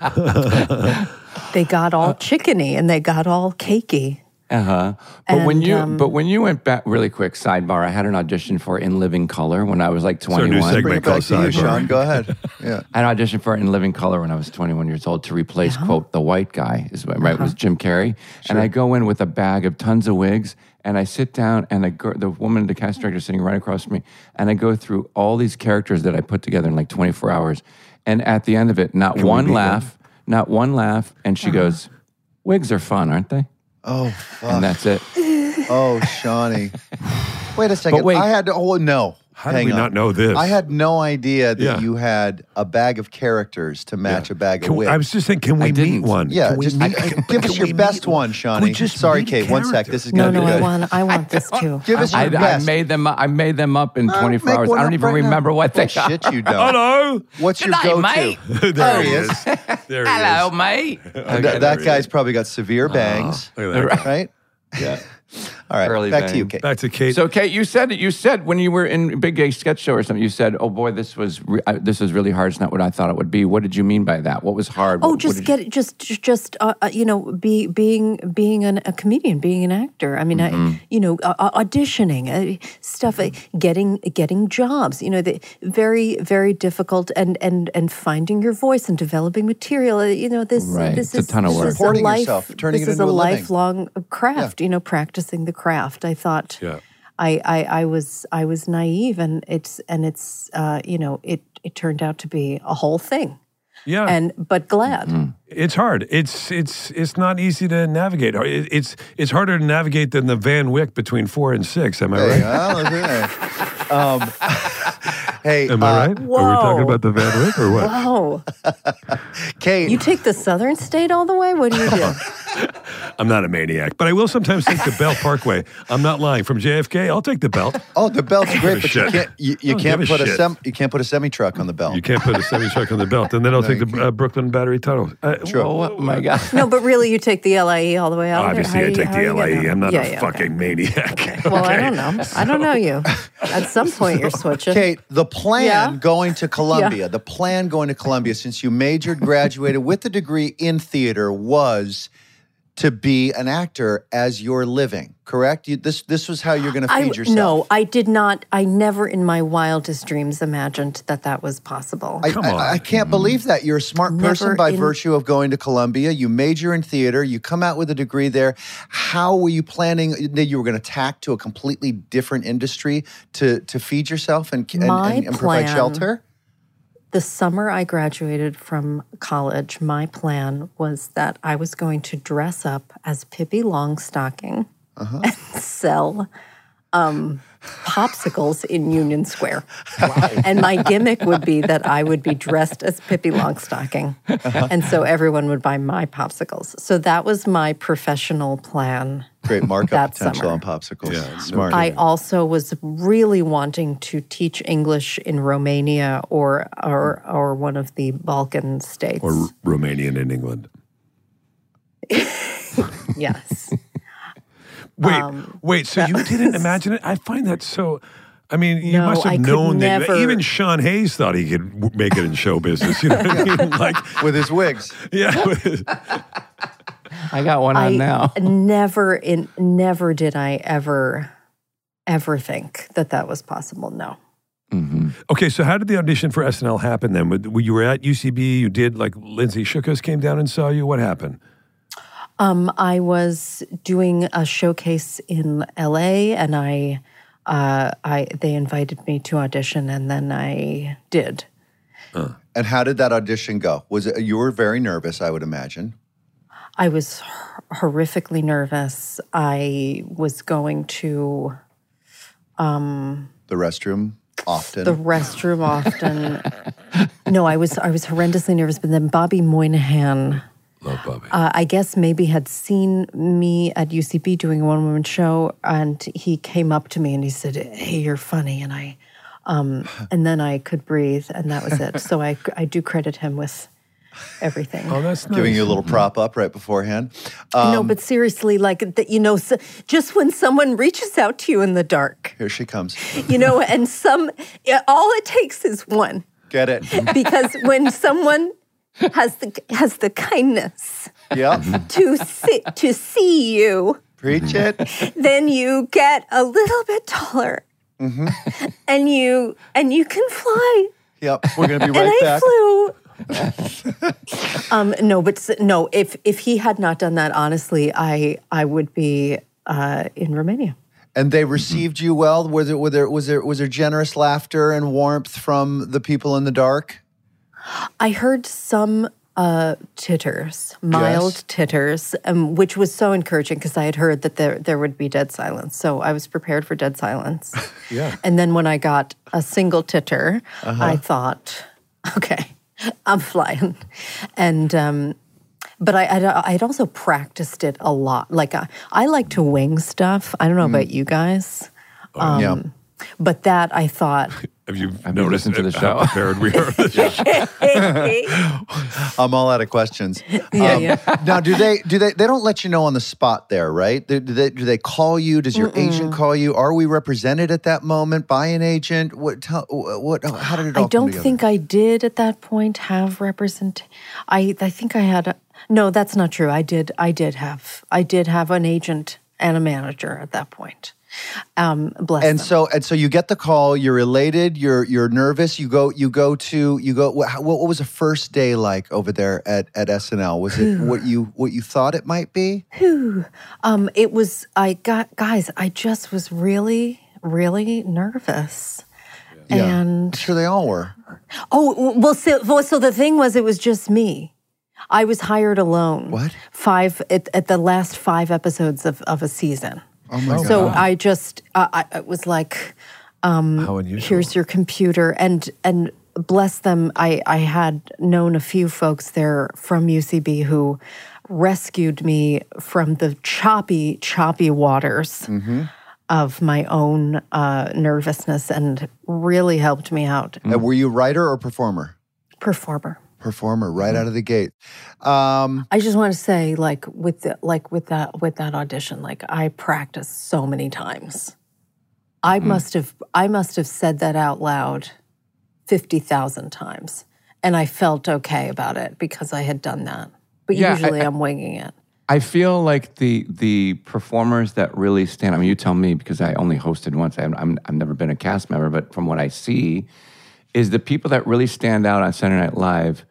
Speaker 2: they got all chickeny and they got all cakey.
Speaker 1: Uh huh. But when
Speaker 2: And,
Speaker 1: you
Speaker 2: um,
Speaker 1: but when you went back, really quick sidebar, I had an audition for In Living Color when I was like
Speaker 4: a new
Speaker 1: twenty-one.
Speaker 4: segment.
Speaker 3: Bring it
Speaker 4: called
Speaker 3: back to you,
Speaker 4: Sidebar.
Speaker 3: Sean. Go ahead. Yeah.
Speaker 1: I had an audition for In Living Color when I was twenty-one years old to replace, quote, the white guy, is what, right, was Jim Carrey. And I go in with a bag of tons of wigs, and I sit down, and the, gir- the woman, the cast director, is sitting right across from me, and I go through all these characters that I put together in like twenty-four hours. And at the end of it, not one laugh, not one laugh, and she goes, wigs are fun, aren't they?
Speaker 3: Oh, fuck.
Speaker 1: And that's it.
Speaker 3: Oh, Shawnee. Wait a second.
Speaker 1: wait.
Speaker 3: I had to, oh, no.
Speaker 4: how did
Speaker 3: Hang
Speaker 4: we
Speaker 3: on.
Speaker 4: not know this?
Speaker 3: I had no idea that
Speaker 4: Yeah.
Speaker 3: you had a bag of characters to match a bag of
Speaker 4: Can we-
Speaker 3: wigs.
Speaker 4: I was just saying, can we meet
Speaker 1: didn't.
Speaker 4: one?
Speaker 3: yeah,
Speaker 4: Can we
Speaker 3: just
Speaker 4: meet-
Speaker 3: uh,
Speaker 4: can-
Speaker 3: give
Speaker 4: can
Speaker 3: us your
Speaker 4: we
Speaker 3: best
Speaker 4: meet-
Speaker 3: one,
Speaker 4: can we
Speaker 3: Shawnee.
Speaker 4: just
Speaker 3: Sorry,
Speaker 4: meet a
Speaker 3: Kate. One sec.
Speaker 4: character?
Speaker 3: This is
Speaker 2: No,
Speaker 3: going to
Speaker 2: no,
Speaker 3: be
Speaker 2: I
Speaker 3: good.
Speaker 2: want I want this too.
Speaker 3: Give us
Speaker 1: I,
Speaker 3: your
Speaker 1: I
Speaker 3: best.
Speaker 1: made them. I made them up in
Speaker 3: Uh,
Speaker 1: twenty-four
Speaker 3: make
Speaker 1: hours.
Speaker 3: one
Speaker 1: I
Speaker 3: up
Speaker 1: don't even
Speaker 3: right now.
Speaker 1: remember what they
Speaker 3: Well,
Speaker 1: are.
Speaker 3: shit, you don't.
Speaker 4: Hello.
Speaker 3: What's your
Speaker 1: Good night,
Speaker 3: go-to?
Speaker 1: mate.
Speaker 4: there
Speaker 3: he
Speaker 4: he
Speaker 3: is.
Speaker 4: is. There he
Speaker 1: Hello,
Speaker 4: is.
Speaker 1: mate.
Speaker 3: Th-
Speaker 1: Okay,
Speaker 3: that
Speaker 4: there he
Speaker 3: guy's
Speaker 4: is.
Speaker 3: probably got severe bangs,
Speaker 4: Look at that.
Speaker 3: right?
Speaker 1: Yeah.
Speaker 3: All right,
Speaker 1: Early
Speaker 3: back to you,
Speaker 1: bangs.
Speaker 3: Kate.
Speaker 4: Back to Kate.
Speaker 1: So, Kate, you said you said when you were in Big Gay Sketch Show or something, you said, "Oh boy, this was re- uh, this is really hard. It's not what I thought it would be." What did you mean by that? What was hard?
Speaker 2: Oh,
Speaker 1: What-
Speaker 2: just
Speaker 1: what did
Speaker 2: get it. Just, just uh, uh, you know, be being being an, a comedian, being an actor. I mean, I, you know, uh, uh, auditioning, uh, stuff, uh, getting getting jobs. You know, the very very difficult, and and and finding your voice and developing material. Uh, You know, this
Speaker 1: Right.
Speaker 2: this
Speaker 1: It's a
Speaker 2: is
Speaker 1: ton of
Speaker 2: this
Speaker 1: work.
Speaker 2: is
Speaker 3: Supporting
Speaker 2: a life,
Speaker 3: yourself, turning
Speaker 2: this
Speaker 3: it
Speaker 2: is
Speaker 3: into
Speaker 2: a
Speaker 3: a living.
Speaker 2: lifelong craft. You know, practicing the craft. I thought.
Speaker 4: Yeah.
Speaker 2: I, I, I was I was naive, and it's and it's uh, you know it it turned out to be a whole thing,
Speaker 4: Yeah.
Speaker 2: and but glad.
Speaker 4: It's hard. It's it's it's not easy to navigate. It- It's it's harder to navigate than the Van Wyck between four and six. Am I
Speaker 3: Hey,
Speaker 4: right?
Speaker 3: well, look at that. um, hey,
Speaker 4: Am I
Speaker 3: uh,
Speaker 4: right? Are we talking
Speaker 2: whoa.
Speaker 4: about the Van Wyck or what?
Speaker 2: Oh,
Speaker 3: Kate.
Speaker 2: you take the Southern State all the way? What do you do?
Speaker 4: I'm not a maniac, but I will sometimes take the Belt Parkway. I'm not lying. From J F K, I'll take the Belt.
Speaker 3: oh, the belt's great,
Speaker 4: a
Speaker 3: but you
Speaker 4: shit.
Speaker 3: can't you, you
Speaker 4: Don't
Speaker 3: can't
Speaker 4: give a
Speaker 3: put a
Speaker 4: shit.
Speaker 3: sem you can't put a semi truck on the belt.
Speaker 4: You can't put a semi truck on the belt, and then I'll take
Speaker 3: you
Speaker 4: the uh, Brooklyn Battery Tunnel. Uh,
Speaker 3: True.
Speaker 1: Oh my God!
Speaker 2: No, but really, you take the L I E all the way out.
Speaker 4: Obviously,
Speaker 2: How
Speaker 4: I
Speaker 2: do you-
Speaker 4: take
Speaker 2: how
Speaker 4: the
Speaker 2: do you
Speaker 4: L I
Speaker 2: get
Speaker 4: E.
Speaker 2: out?
Speaker 4: I'm not
Speaker 2: Yeah,
Speaker 4: a
Speaker 2: yeah,
Speaker 4: fucking
Speaker 2: okay.
Speaker 4: maniac.
Speaker 2: Well, I
Speaker 4: Okay?
Speaker 2: don't know. I don't know you. At some point, you're switching.
Speaker 3: Kate, the plan
Speaker 2: Yeah.
Speaker 3: going to Columbia, the plan going to Columbia, since you majored, graduated with a degree in theater, was to be an actor as your living, correct? You, this this was how you're going to
Speaker 2: I,
Speaker 3: feed yourself.
Speaker 2: no, I did not. I never in my wildest dreams imagined that that was possible.
Speaker 3: I,
Speaker 4: Come
Speaker 3: I,
Speaker 4: on.
Speaker 3: I can't believe that. You're a smart person
Speaker 2: Never
Speaker 3: by
Speaker 2: in-
Speaker 3: virtue of going to Columbia. You major in theater. You come out with a degree there. How were you planning that you were going to tack to a completely different industry to to feed yourself and and,
Speaker 2: My
Speaker 3: and, and provide
Speaker 2: plan-
Speaker 3: shelter?
Speaker 2: The summer I graduated from college, my plan was that I was going to dress up as Pippi Longstocking
Speaker 3: Uh-huh.
Speaker 2: and sell um, popsicles in Union Square. And my gimmick would be that I would be dressed as Pippi Longstocking. Uh-huh. And so everyone would buy my popsicles. So that was my professional plan.
Speaker 3: Great markup potential
Speaker 2: summer.
Speaker 3: on popsicles.
Speaker 4: Yeah,
Speaker 3: Smart.
Speaker 2: I also was really wanting to teach English in Romania or or, or one of the Balkan states.
Speaker 4: Or R- Romanian in England.
Speaker 2: Yes.
Speaker 4: Wait,
Speaker 2: Um,
Speaker 4: wait. So you didn't imagine it? I find that so. I mean, you
Speaker 2: No,
Speaker 4: must have
Speaker 2: I could
Speaker 4: known that.
Speaker 2: never-
Speaker 4: Even Sean Hayes thought he could w- make it in show business. You know what I mean? Like,
Speaker 3: With his wigs.
Speaker 4: yeah.
Speaker 1: I got one on
Speaker 2: I
Speaker 1: now.
Speaker 2: never in never did I ever ever think that that was possible. No.
Speaker 1: Mm-hmm.
Speaker 4: Okay, so how did the audition for S N L happen then? When you were at U C B, you did like Lindsay Shookus came down and saw you. What happened?
Speaker 2: Um, I was doing a showcase in L A, and I, uh, I they invited me to audition, and then I did.
Speaker 3: Uh. And how did that audition go? Was it, you were very nervous, I would imagine.
Speaker 2: I was horrifically nervous. I was going to um,
Speaker 3: the restroom often.
Speaker 2: the restroom often. No, I was I was horrendously nervous. But then Bobby Moynihan.
Speaker 4: Love Bobby.
Speaker 2: Uh, I guess maybe had seen me at U C B doing a one-woman show, and he came up to me and he said, "Hey, you're funny," and I, um, and then I could breathe, and that was it. So I, I do credit him with everything.
Speaker 4: Oh, that's nice.
Speaker 3: Giving you a little prop up right beforehand. Um,
Speaker 2: no, but seriously, like that, you know, so, just when someone reaches out to you in the dark,
Speaker 3: here she comes.
Speaker 2: you know, and some, all it takes is one,
Speaker 3: Get it?
Speaker 2: because when someone has the has the kindness
Speaker 3: Yeah.
Speaker 2: to see, to see you,
Speaker 3: Preach it.
Speaker 2: then you get a little bit taller,
Speaker 3: Mm-hmm.
Speaker 2: and you and you can fly.
Speaker 3: Yep. We're gonna be
Speaker 2: And
Speaker 3: right
Speaker 2: I
Speaker 3: back.
Speaker 2: flew. um, no, but s- no. If if he had not done that, honestly, I I would be uh, in Romania.
Speaker 3: And they received you well. Was there, was there was there was there generous laughter and warmth from the people in the dark?
Speaker 2: I heard some uh, titters, mild
Speaker 3: Yes.
Speaker 2: titters, um, which was so encouraging because I had heard that there there would be dead silence. So I was prepared for dead silence.
Speaker 4: Yeah.
Speaker 2: And then when I got a single titter,
Speaker 3: Uh-huh.
Speaker 2: I thought, okay, I'm flying. And um, but I I'd, I'd also practiced it a lot. Like I, I like to wing stuff. I don't know about you guys. Um,
Speaker 3: yeah.
Speaker 2: But that I thought.
Speaker 4: Have you
Speaker 1: Have you
Speaker 4: noticed
Speaker 1: listened to the
Speaker 4: how
Speaker 1: show?
Speaker 4: prepared we are?
Speaker 3: I'm all out of questions.
Speaker 2: Yeah,
Speaker 3: Um,
Speaker 2: yeah.
Speaker 3: Now, do they do they they don't let you know on the spot there, right? Do, do they do they call you? Does your agent call you? Are we represented at that moment by an agent? What tell, what how did it all
Speaker 2: I don't
Speaker 3: come together?
Speaker 2: think I did at that point have represent. I I think I had. A, no, that's not true. I did. I did have. I did have an agent and a manager at that point. Um, bless
Speaker 3: And
Speaker 2: them.
Speaker 3: so and so you get the call. You're elated. You're you're nervous. You go you go to you go. What, what was the first day like over there at, at S N L? Was it what you what you thought it might be?
Speaker 2: Whew. Um, it was. I got guys. I just was really, really nervous.
Speaker 3: Yeah.
Speaker 2: And
Speaker 3: I'm sure they all were.
Speaker 2: oh well, so, well, so the thing was, it was just me. I was hired alone.
Speaker 3: What?
Speaker 2: Five at, at the last five episodes of, of a season.
Speaker 3: Oh my god.
Speaker 2: So I just, uh, I it was like,
Speaker 4: How unusual.
Speaker 2: here's your computer, and and bless them, I I had known a few folks there from U C B who rescued me from the choppy, choppy waters of my own uh, nervousness and really helped me out.
Speaker 3: And were you writer or performer?
Speaker 2: Performer.
Speaker 3: Performer, right out of the gate. Um,
Speaker 2: I just want to say, like with the, like with that with that audition, like I practiced so many times. I must have I must have said that out loud fifty thousand times, and I felt okay about it because I had done that. But
Speaker 1: Yeah,
Speaker 2: usually
Speaker 1: I-
Speaker 2: I'm winging it.
Speaker 1: I feel like the the performers that really stand. I mean, you tell me because I only hosted once. I'm, I'm I've never been a cast member, but from what I see, is the people that really stand out on Saturday Night Live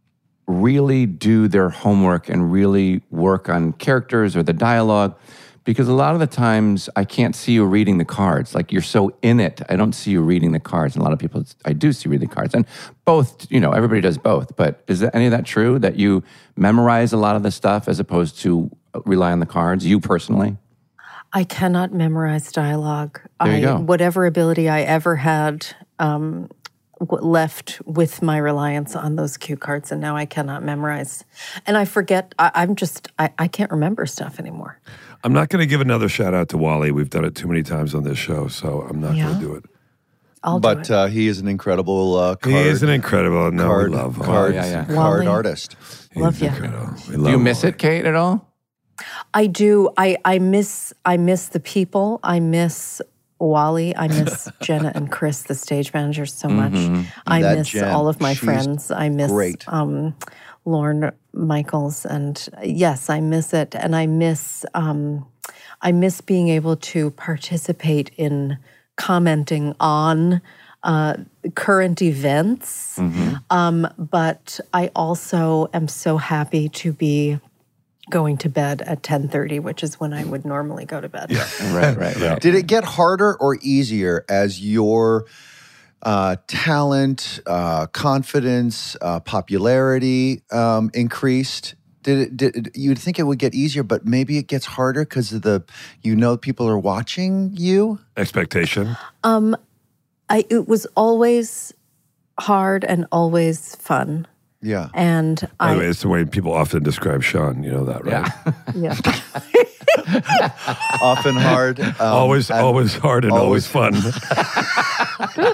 Speaker 1: really do their homework and really work on characters or the dialogue. Because a lot of the times I can't see you reading the cards. Like you're so in it, I don't see you reading the cards. And a lot of people, I do see reading the cards. And both, you know, everybody does both. But is that, any of that true? That you memorize a lot of the stuff as opposed to rely on the cards, you personally?
Speaker 2: I cannot memorize dialogue.
Speaker 1: There you
Speaker 2: I,
Speaker 1: go.
Speaker 2: Whatever ability I ever had um, w- left with my reliance on those cue cards, and now I cannot memorize. And I forget, I, I'm just, I, I can't remember stuff anymore.
Speaker 4: I'm not going to give another shout out to Wally. We've done it too many times on this show, so I'm not
Speaker 2: Yeah.
Speaker 4: going to do it.
Speaker 2: I'll
Speaker 3: But
Speaker 2: do it.
Speaker 3: uh, he is an incredible uh, card,
Speaker 4: He is an incredible. No,
Speaker 3: card,
Speaker 4: we love him.
Speaker 3: card,
Speaker 1: yeah, yeah.
Speaker 3: card
Speaker 2: Wally.
Speaker 3: artist.
Speaker 4: He's
Speaker 2: Love ya.
Speaker 4: incredible. We
Speaker 1: Do
Speaker 4: love
Speaker 1: you miss
Speaker 4: Wally.
Speaker 1: it, Kate, at all?
Speaker 2: I do. I, I miss I miss the people. I miss Wally. I miss Jenna and Chris, the stage managers, so much. I
Speaker 3: That
Speaker 2: miss
Speaker 3: Jen,
Speaker 2: all of my
Speaker 3: she's
Speaker 2: friends. I miss
Speaker 3: great.
Speaker 2: um, Lorne Michaels, and yes, I miss it. And I miss um, I miss being able to participate in commenting on uh, current events. Um, but I also am so happy to be going to bed at ten thirty, which is when I would normally go to bed.
Speaker 1: Right, right, right.
Speaker 3: Did it get harder or easier as your uh, talent, uh, confidence, uh, popularity um, increased? Did it? Did you'd think it would get easier, but maybe it gets harder because of the you know people are watching you.
Speaker 4: Expectation.
Speaker 2: Um, I, it was always hard and always fun.
Speaker 3: Yeah.
Speaker 2: And
Speaker 4: By
Speaker 2: I,
Speaker 4: the way, it's the way people often describe Sean. You know that, right?
Speaker 1: Yeah.
Speaker 2: yeah.
Speaker 3: Often hard. Um,
Speaker 4: always,
Speaker 3: and-
Speaker 4: always hard and always,
Speaker 3: always-
Speaker 4: fun.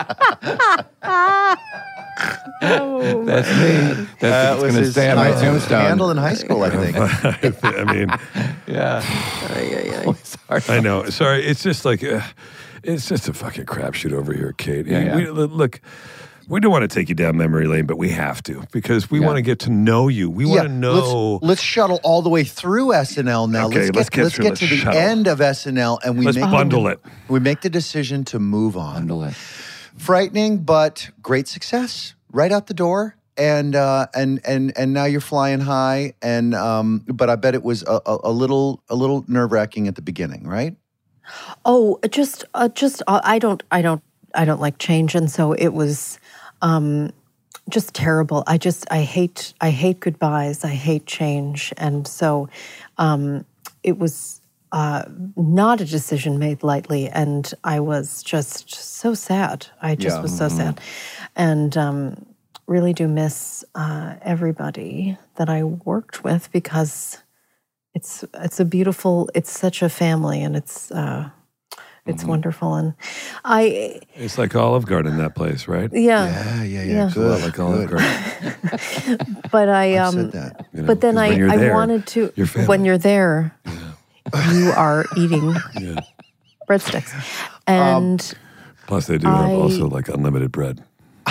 Speaker 1: That's me. That's
Speaker 3: That
Speaker 1: what's
Speaker 3: was
Speaker 1: going to
Speaker 3: his
Speaker 1: stay on my
Speaker 3: uh,
Speaker 1: tombstone.
Speaker 3: handle in high school, I think.
Speaker 4: I mean,
Speaker 1: Yeah. Always hard.
Speaker 4: I know. Sorry, it's just like uh, it's just a fucking crapshoot over here, Kate.
Speaker 1: Yeah, yeah.
Speaker 4: We, look, we don't want to take you down memory lane, but we have to because we
Speaker 1: Yeah.
Speaker 4: want to get to know you. We want to know.
Speaker 3: Let's, let's shuttle all the way through S N L now.
Speaker 4: Okay,
Speaker 3: let's get,
Speaker 4: let's get
Speaker 3: let's
Speaker 4: through-
Speaker 3: get
Speaker 4: let's
Speaker 3: to the
Speaker 4: shuttle.
Speaker 3: end of S N L, and we
Speaker 4: Let's
Speaker 3: make
Speaker 4: bundle it.
Speaker 3: We make the decision to move on.
Speaker 1: Handle it.
Speaker 3: Frightening, but great success right out the door. And uh, and and and now you're flying high. And um, but I bet it was a, a, a little a little nerve wracking at the beginning, right?
Speaker 2: Oh, just, uh, just, uh, I don't, I don't, I don't like change, and so it was, um, just terrible. I just, I hate, I hate goodbyes. I hate change, and so, um, it was uh, not a decision made lightly, and I was just so sad. I just
Speaker 3: Yeah.
Speaker 2: was so sad, and um, really do miss uh, everybody that I worked with because. It's it's a beautiful. It's such a family, and it's uh, it's wonderful. And I,
Speaker 4: It's like Olive Garden, that place, right?
Speaker 2: yeah,
Speaker 3: Yeah, yeah, yeah.
Speaker 2: Yeah.
Speaker 4: It's a lot
Speaker 3: Good.
Speaker 4: like Olive
Speaker 3: good.
Speaker 4: Garden.
Speaker 2: but I
Speaker 3: I
Speaker 2: um,
Speaker 3: said that.
Speaker 4: You know,
Speaker 2: but then
Speaker 4: 'cause
Speaker 2: I
Speaker 4: when you're
Speaker 2: I
Speaker 4: there,
Speaker 2: wanted to
Speaker 4: you're family.
Speaker 2: when you're there, you are eating
Speaker 4: Yeah.
Speaker 2: breadsticks, and
Speaker 4: Plus, they do have
Speaker 2: I-
Speaker 4: also like unlimited bread.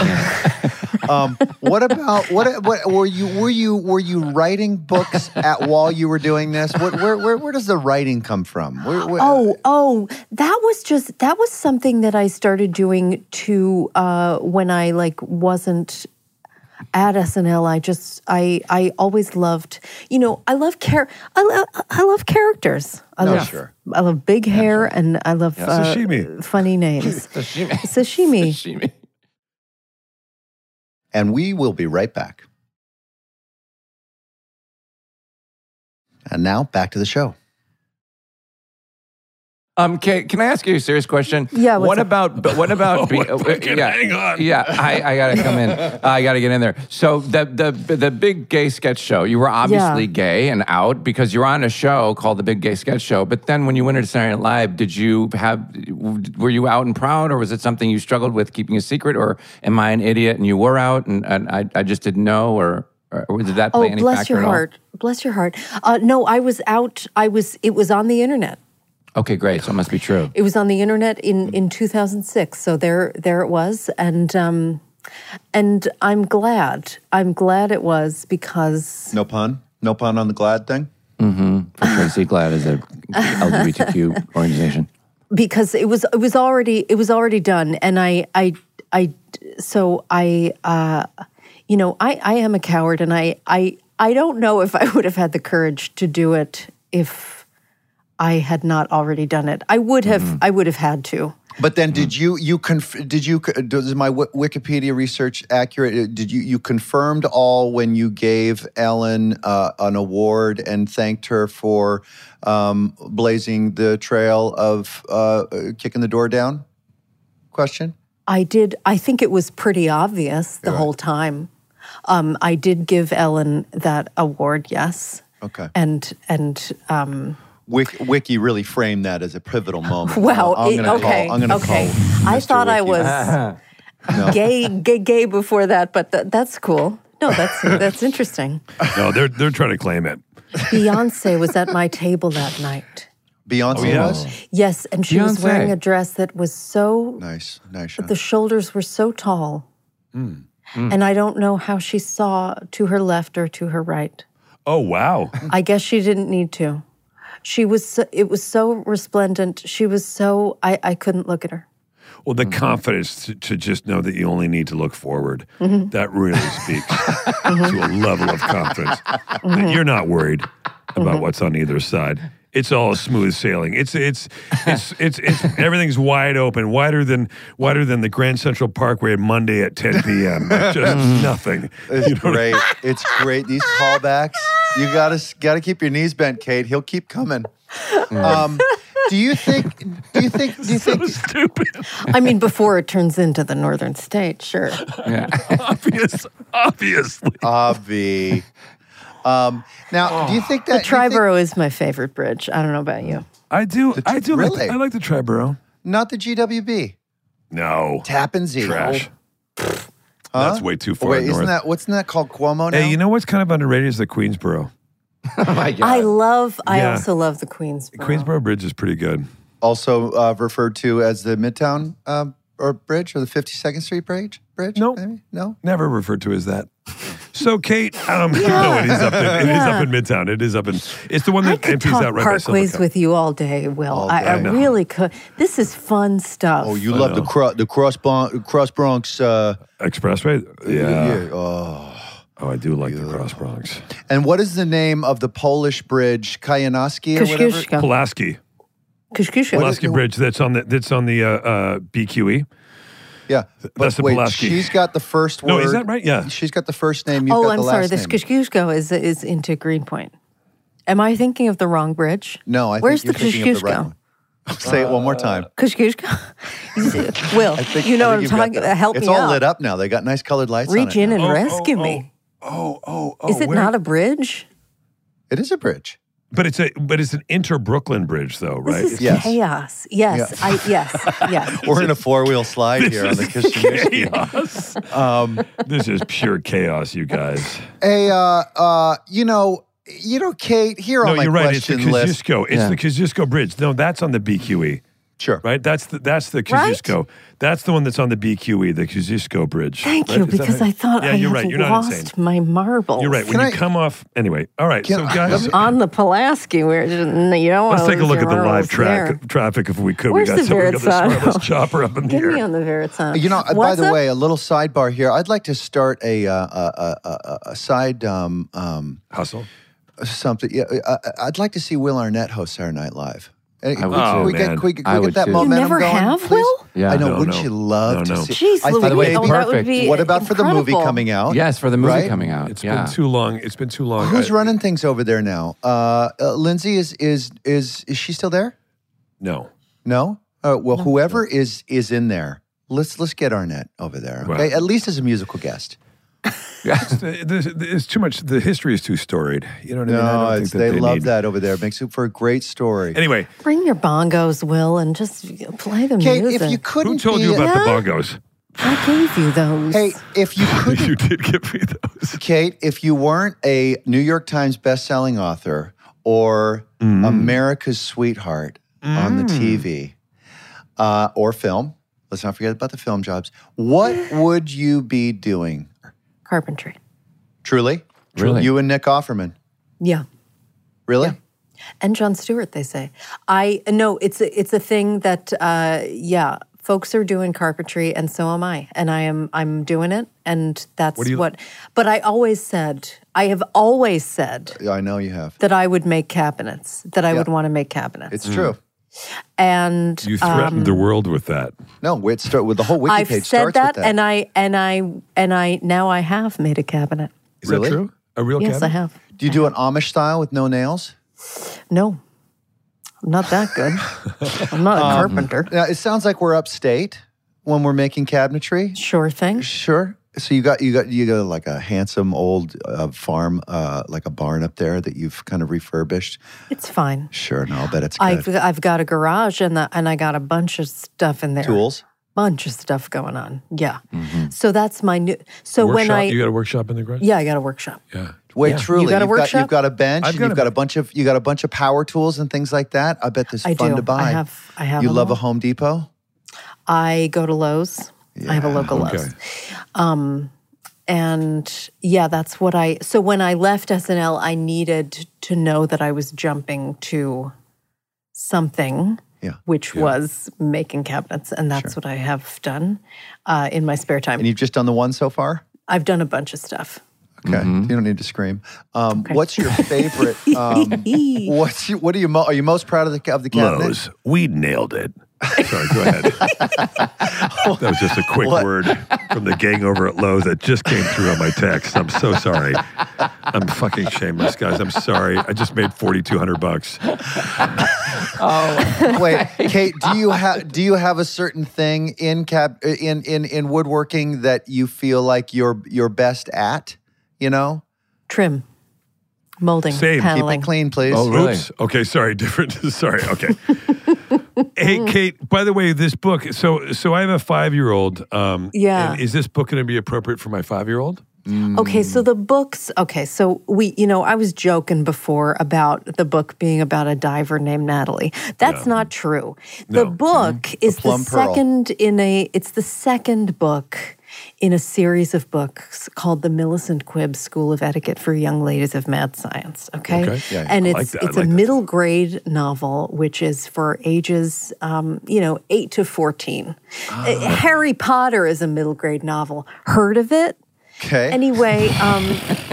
Speaker 3: Um, what about what? What were you? Were you? Were you writing books at while you were doing this? What, where, where? Where does the writing come from? Where, where,
Speaker 2: oh oh that was just that was something that I started doing to uh, when I like wasn't. At S N L, I just I I always loved, you know, I love char- I love I love characters. I
Speaker 3: No,
Speaker 2: love
Speaker 3: sure.
Speaker 2: I love big hair and I love uh,
Speaker 4: Sashimi.
Speaker 2: funny names.
Speaker 1: Sashimi.
Speaker 2: Sashimi.
Speaker 1: Sashimi.
Speaker 3: And we will be right back. And now back to the show.
Speaker 1: Um, Kate, can I ask you a serious question?
Speaker 2: Yeah, what's
Speaker 1: What
Speaker 2: up?
Speaker 1: about? But what about? be-
Speaker 4: Oh, fucking
Speaker 1: yeah,
Speaker 4: hang on.
Speaker 1: Yeah, I, I gotta come in. Uh, I gotta get in there. So the the the big gay sketch show. You were obviously
Speaker 2: Yeah.
Speaker 1: gay and out because you were on a show called the Big Gay Sketch Show. But then when you went into Saturday Night Live, did you have? Were you out and proud, or was it something you struggled with keeping a secret, or am I an idiot and you were out and, and I I just didn't know, or or did that play
Speaker 2: Oh,
Speaker 1: any
Speaker 2: bless
Speaker 1: factor
Speaker 2: your
Speaker 1: at all?
Speaker 2: heart. Bless your heart. Uh, no, I was out. I was. It was on the internet.
Speaker 1: Okay, great. So it must be true.
Speaker 2: It was on the internet in, in two thousand six. So there there it was, and um, and I'm glad. I'm glad it was because
Speaker 3: No pun? No pun on the glad thing?
Speaker 1: For Tracy Glad is a L G B T Q organization.
Speaker 2: because it was it was already it was already done, and I I I so I uh, you know I I am a coward, and I I I don't know if I would have had the courage to do it if I had not already done it. I would have I would have had to.
Speaker 3: But then, did you you conf- did you is my w- Wikipedia research accurate? Did you you confirmed all when you gave Ellen uh, an award and thanked her for um, blazing the trail of uh, kicking the door down? Question.
Speaker 2: I did. I think it was pretty obvious the
Speaker 3: Right.
Speaker 2: whole time. Um, I did give Ellen that award, yes.
Speaker 3: Okay.
Speaker 2: And and um,
Speaker 3: Wiki, Wiki really framed that as a pivotal moment.
Speaker 2: well,
Speaker 3: I'm
Speaker 2: it-
Speaker 3: gonna
Speaker 2: okay,
Speaker 3: call. I'm gonna
Speaker 2: okay.
Speaker 3: call.
Speaker 2: I
Speaker 3: Mister
Speaker 2: thought I
Speaker 3: Wiki.
Speaker 2: was gay, gay, gay before that, but th- that's cool. No, that's that's interesting.
Speaker 4: No, they're they're trying to claim it.
Speaker 2: Beyonce was at my table that night.
Speaker 3: Beyonce
Speaker 4: Oh, yeah.
Speaker 3: was
Speaker 2: Yes, and she was
Speaker 1: Beyonce.
Speaker 2: wearing a dress that was so
Speaker 3: nice, nice. Shot.
Speaker 2: the shoulders were so tall.
Speaker 3: Mm.
Speaker 2: And I don't know how she saw to her left or to her right.
Speaker 4: Oh wow.
Speaker 2: I guess she didn't need to. She was so, it was so resplendent. She was so I, I couldn't look at her.
Speaker 4: Well, the confidence to, to just know that you only need to look forward, that really speaks to a level of confidence that you're not worried about what's on either side. It's all smooth sailing. It's it's it's it's it's everything's wide open, wider than wider than the Grand Central Parkway on Monday at ten p.m. Just nothing.
Speaker 3: It's
Speaker 4: You know what I-
Speaker 3: great. It's great. These callbacks. You gotta gotta keep your knees bent, Kate. He'll keep coming. Um, do you think? Do you think? Do you
Speaker 4: So
Speaker 3: think?
Speaker 4: stupid.
Speaker 2: I mean, before it turns into the northern state, sure.
Speaker 1: Yeah.
Speaker 4: Obvious, obviously.
Speaker 3: Obvi. Um, now, do you think
Speaker 2: The
Speaker 3: that do you think-
Speaker 2: Triborough is my favorite bridge. I don't know about you.
Speaker 4: I do. I do. Like
Speaker 3: really?
Speaker 4: the, I like the Triborough.
Speaker 3: not the G W B?
Speaker 4: No.
Speaker 3: Tappan Zee.
Speaker 4: Trash.
Speaker 3: Huh?
Speaker 4: That's way too
Speaker 3: Oh,
Speaker 4: far
Speaker 3: wait,
Speaker 4: north.
Speaker 3: isn't that what's that called? Cuomo now?
Speaker 4: Hey, you know what's kind of underrated is the Queensboro.
Speaker 1: Oh my God.
Speaker 2: I love, I
Speaker 4: Yeah.
Speaker 2: also love the Queensboro.
Speaker 4: Queensboro Bridge is pretty good.
Speaker 3: also uh, referred to as the Midtown um, or Bridge or the fifty-second Street Bridge? Bridge?
Speaker 4: No.
Speaker 3: Maybe? No.
Speaker 4: Never referred to as that. So, Kate, um, no, it is up in, it is
Speaker 2: Yeah.
Speaker 4: up in Midtown. It is up in. It's the one
Speaker 2: I
Speaker 4: that
Speaker 2: could
Speaker 4: empties
Speaker 2: talk
Speaker 4: out right by
Speaker 2: parkways
Speaker 4: Silvercup.
Speaker 2: with you all day, Will.
Speaker 3: All
Speaker 2: I,
Speaker 3: day.
Speaker 2: I
Speaker 4: I know.
Speaker 2: really could. This is fun stuff.
Speaker 3: Oh, you
Speaker 4: I
Speaker 3: love the
Speaker 4: know.
Speaker 3: cro- the cross Bron- cross Bronx. Uh,
Speaker 4: Expressway. Yeah.
Speaker 3: Oh.
Speaker 4: Oh, I do like the Cross Bronx.
Speaker 3: And what is the name of the Polish bridge? Kajanoski or whatever?
Speaker 2: Kosciuszko.
Speaker 4: Pulaski.
Speaker 2: Kosciuszko.
Speaker 4: Pulaski Bridge. That's on the. That's on the uh, uh, B Q E.
Speaker 3: Yeah. But
Speaker 4: That's the
Speaker 3: wait,
Speaker 4: Pulaski.
Speaker 3: she's got the first word.
Speaker 4: No, is that right? Yeah.
Speaker 3: She's got the first name. You've
Speaker 2: Oh,
Speaker 3: got
Speaker 2: I'm
Speaker 3: the
Speaker 2: sorry.
Speaker 3: last
Speaker 2: The
Speaker 3: name.
Speaker 2: Kosciuszko is is into Greenpoint. Am I thinking of the wrong bridge?
Speaker 3: No, I
Speaker 2: Where's
Speaker 3: think
Speaker 2: the
Speaker 3: you're thinking of the right
Speaker 2: Kosciuszko?
Speaker 3: one. Say it one more time.
Speaker 2: Kosciuszko? Will,
Speaker 3: I think,
Speaker 2: you know
Speaker 3: I
Speaker 2: what I'm
Speaker 3: think you've got
Speaker 2: talking
Speaker 3: that.
Speaker 2: about. Help
Speaker 3: it's
Speaker 2: me
Speaker 3: all
Speaker 2: out.
Speaker 3: lit up now. They got nice colored lights
Speaker 2: Reach
Speaker 3: on it
Speaker 2: in
Speaker 3: now.
Speaker 2: and
Speaker 4: Oh,
Speaker 2: rescue
Speaker 4: oh,
Speaker 2: me.
Speaker 4: Oh, oh, oh.
Speaker 2: Is it
Speaker 4: where-
Speaker 2: not a bridge?
Speaker 3: It is a bridge.
Speaker 4: But it's a. But it's an inter Brooklyn bridge, though, right?
Speaker 2: This is
Speaker 3: Yes.
Speaker 2: chaos. Yes,
Speaker 3: Yeah.
Speaker 2: I yes, yes.
Speaker 3: We're in a four wheel slide here on the Kosciuszko.
Speaker 4: Chaos.
Speaker 3: Um,
Speaker 4: This is pure chaos, you guys.
Speaker 3: hey, uh, uh, you know, you know, Kate. Here
Speaker 4: No,
Speaker 3: on my
Speaker 4: you're right. It's the
Speaker 3: question list.
Speaker 4: Kosciuszko. It's
Speaker 1: Yeah.
Speaker 4: the Kosciuszko Bridge. No, that's on the B Q E.
Speaker 3: Sure.
Speaker 4: Right? That's the that's the
Speaker 2: Right?
Speaker 4: Kosciuszko. That's the one that's on the B Q E, the Kosciuszko Bridge.
Speaker 2: Thank
Speaker 4: right?
Speaker 2: you,
Speaker 4: Is that
Speaker 2: because
Speaker 4: how-
Speaker 2: I thought
Speaker 4: yeah,
Speaker 2: I
Speaker 4: you're
Speaker 2: had
Speaker 4: right. You're not
Speaker 2: lost
Speaker 4: insane.
Speaker 2: my marbles.
Speaker 4: You're right. When
Speaker 3: Can
Speaker 4: you
Speaker 3: I-
Speaker 4: come off, anyway. All right.
Speaker 3: Can
Speaker 4: so
Speaker 3: I-
Speaker 4: guys,
Speaker 2: On the Pulaski, where you don't want
Speaker 4: let's
Speaker 2: to
Speaker 4: take a look at the live
Speaker 2: marbles
Speaker 4: track
Speaker 2: there.
Speaker 4: traffic if we could.
Speaker 2: Where's
Speaker 4: we got
Speaker 2: the
Speaker 4: some, we got the
Speaker 2: Verrazzano?
Speaker 4: smartest chopper up in the
Speaker 2: Get
Speaker 4: air.
Speaker 2: me on the Verrazzano.
Speaker 3: You know, uh, by
Speaker 2: What's
Speaker 3: the
Speaker 2: up?
Speaker 3: way, a little sidebar here. I'd like to start a uh, a, a, a, a side um, um,
Speaker 4: Hustle.
Speaker 3: something. Yeah, uh, I'd like to see Will Arnett host Saturday Night Live. Hey,
Speaker 1: I would
Speaker 3: can
Speaker 4: too.
Speaker 3: we
Speaker 4: Oh,
Speaker 3: get,
Speaker 4: man.
Speaker 3: can we, can
Speaker 1: I
Speaker 3: we
Speaker 1: would
Speaker 3: get that
Speaker 1: too. You
Speaker 3: momentum
Speaker 2: never
Speaker 3: going,
Speaker 2: have,
Speaker 3: please?
Speaker 2: Will?
Speaker 1: Yeah.
Speaker 3: I know.
Speaker 4: No,
Speaker 3: Wouldn't
Speaker 4: no.
Speaker 3: you love
Speaker 4: No,
Speaker 3: to
Speaker 4: no.
Speaker 3: see?
Speaker 2: Jeez,
Speaker 3: I think
Speaker 1: By the way,
Speaker 2: Louise,
Speaker 1: it's
Speaker 2: oh, that would
Speaker 1: perfect.
Speaker 2: be
Speaker 3: What about for the movie
Speaker 2: incredible.
Speaker 3: coming out?
Speaker 1: Yes, for the movie
Speaker 3: Right?
Speaker 1: coming out.
Speaker 4: It's
Speaker 1: yeah.
Speaker 4: been too long. It's been too long.
Speaker 3: Who's
Speaker 4: I-
Speaker 3: running things over there now? Uh, uh, Lindsay is is is is she still there?
Speaker 4: No.
Speaker 3: No. Uh, well, whoever is is in there, let's let's get Arnett over there. Okay,
Speaker 4: Wow.
Speaker 3: at least as a musical guest.
Speaker 4: It's, it's too much. The history is too storied. You know what I mean? I
Speaker 3: No,
Speaker 4: don't think
Speaker 3: it's,
Speaker 4: that
Speaker 3: they, love
Speaker 4: need-
Speaker 3: that over there. It makes it for a great story.
Speaker 4: Anyway,
Speaker 2: Bring your bongos, Will, and just play the
Speaker 3: Kate,
Speaker 2: music.
Speaker 3: if you couldn't
Speaker 4: who told
Speaker 3: be
Speaker 4: you about
Speaker 2: Yeah.
Speaker 4: the bongos?
Speaker 2: I gave you those.
Speaker 3: Hey, if you couldn't
Speaker 4: You did give me those.
Speaker 3: Kate, if you weren't a New York Times bestselling author or
Speaker 4: Mm.
Speaker 3: America's sweetheart on the T V uh, or film, let's not forget about the film jobs, what would you be doing?
Speaker 2: Carpentry.
Speaker 3: Truly?
Speaker 1: Really?
Speaker 3: You and Nick Offerman.
Speaker 2: Yeah.
Speaker 3: Really?
Speaker 2: And Jon Stewart, they say. I no, it's a, it's a thing that uh, yeah, folks are doing carpentry, and so am I, and I am I'm doing it, and that's
Speaker 4: What do you-
Speaker 2: what. But I always said, I have always said
Speaker 3: Yeah, I know you have.
Speaker 2: that I would make cabinets, that I
Speaker 3: Yeah.
Speaker 2: would want to make cabinets.
Speaker 3: It's true.
Speaker 2: And
Speaker 4: You threatened
Speaker 2: um,
Speaker 4: the world with that.
Speaker 3: No, it start with the whole wiki
Speaker 2: I've
Speaker 3: page
Speaker 2: said
Speaker 3: starts
Speaker 2: that,
Speaker 3: with that.
Speaker 2: and I and I and I now I have made a cabinet.
Speaker 4: Is
Speaker 3: Really?
Speaker 4: that true? A real
Speaker 2: Yes,
Speaker 4: cabinet?
Speaker 2: I have.
Speaker 3: Do you do an Amish style with no nails?
Speaker 2: No, I'm not that good. I'm not a
Speaker 3: Um,
Speaker 2: carpenter.
Speaker 3: Now, it sounds like we're upstate when we're making cabinetry.
Speaker 2: Sure thing.
Speaker 3: Sure. So you got you got you got like a handsome old uh, farm, uh, like a barn up there that you've kind of refurbished.
Speaker 2: It's fine.
Speaker 3: Sure, no, I'll bet it's good.
Speaker 2: I've I've got a garage and the, and I got a bunch of stuff in there.
Speaker 3: Tools.
Speaker 2: Bunch of stuff going on. Yeah. So that's my new. So when
Speaker 4: Workshop?
Speaker 2: I
Speaker 4: You got a workshop in the garage?
Speaker 2: yeah, I got a workshop.
Speaker 4: Yeah.
Speaker 3: Wait,
Speaker 4: Yeah.
Speaker 3: truly,
Speaker 2: You got a
Speaker 3: you've got
Speaker 2: workshop?
Speaker 3: you've got a bench,
Speaker 4: I've
Speaker 3: and
Speaker 4: got
Speaker 3: you've
Speaker 4: a
Speaker 3: got a bunch of you got a bunch of power tools and things like that. I bet this is
Speaker 2: I
Speaker 3: fun
Speaker 2: do.
Speaker 3: to buy.
Speaker 2: I have I have
Speaker 3: You
Speaker 2: them
Speaker 3: love a
Speaker 2: all.
Speaker 3: Home Depot?
Speaker 2: I go to Lowe's. I have a local
Speaker 4: okay.
Speaker 2: Lowe's. Um, and yeah, that's what I. So when I left S N L, I needed to know that I was jumping to something,
Speaker 3: Yeah.
Speaker 2: which was making cabinets, and that's what I have done uh, in my spare time.
Speaker 3: And you've just done the one so far?
Speaker 2: I've done a bunch of stuff.
Speaker 3: Okay, you don't need to scream. Um, What's your favorite? Um, what's your, what are you? Mo- are you most proud of the of the cabinet?
Speaker 4: Lowe's. We nailed it. Sorry, go ahead. That was just a quick
Speaker 3: What?
Speaker 4: word from the gang over at Lowe's that just came through on my text. I'm so sorry. I'm fucking shameless, guys. I'm sorry. I just made forty-two hundred bucks.
Speaker 3: Wait, Kate, do you have do you have a certain thing in cab in in in woodworking that you feel like you're you're best at? You know,
Speaker 2: Trim, molding,
Speaker 4: Same. Keep it
Speaker 2: paneling.
Speaker 3: keep it clean, please.
Speaker 1: Oh, really?
Speaker 4: Oops. Okay, sorry. Different. Sorry. Okay. Hey, Kate. By the way, this book. So, so I have a five-year-old. Um,
Speaker 2: Yeah.
Speaker 4: and is this book going to be appropriate for my five-year-old?
Speaker 2: Okay, so the books, okay, so we, you know, I was joking before about the book being about a diver named Natalie. That's not true. The
Speaker 4: No.
Speaker 2: book is the,
Speaker 3: Plum Pearl.
Speaker 2: second in a, it's the second book in a series of books called the Millicent Quibb School of Etiquette for Young Ladies of Mad Science, okay?
Speaker 4: Okay.
Speaker 3: Yeah, yeah.
Speaker 2: And
Speaker 4: I
Speaker 2: it's
Speaker 4: like that. I
Speaker 2: it's
Speaker 4: like
Speaker 2: a
Speaker 4: that.
Speaker 2: middle grade novel, which is for ages, um, you know, eight to fourteen.
Speaker 4: Ah.
Speaker 2: Uh, Harry Potter is a middle grade novel. Heard of it?
Speaker 3: Okay.
Speaker 2: Anyway, um,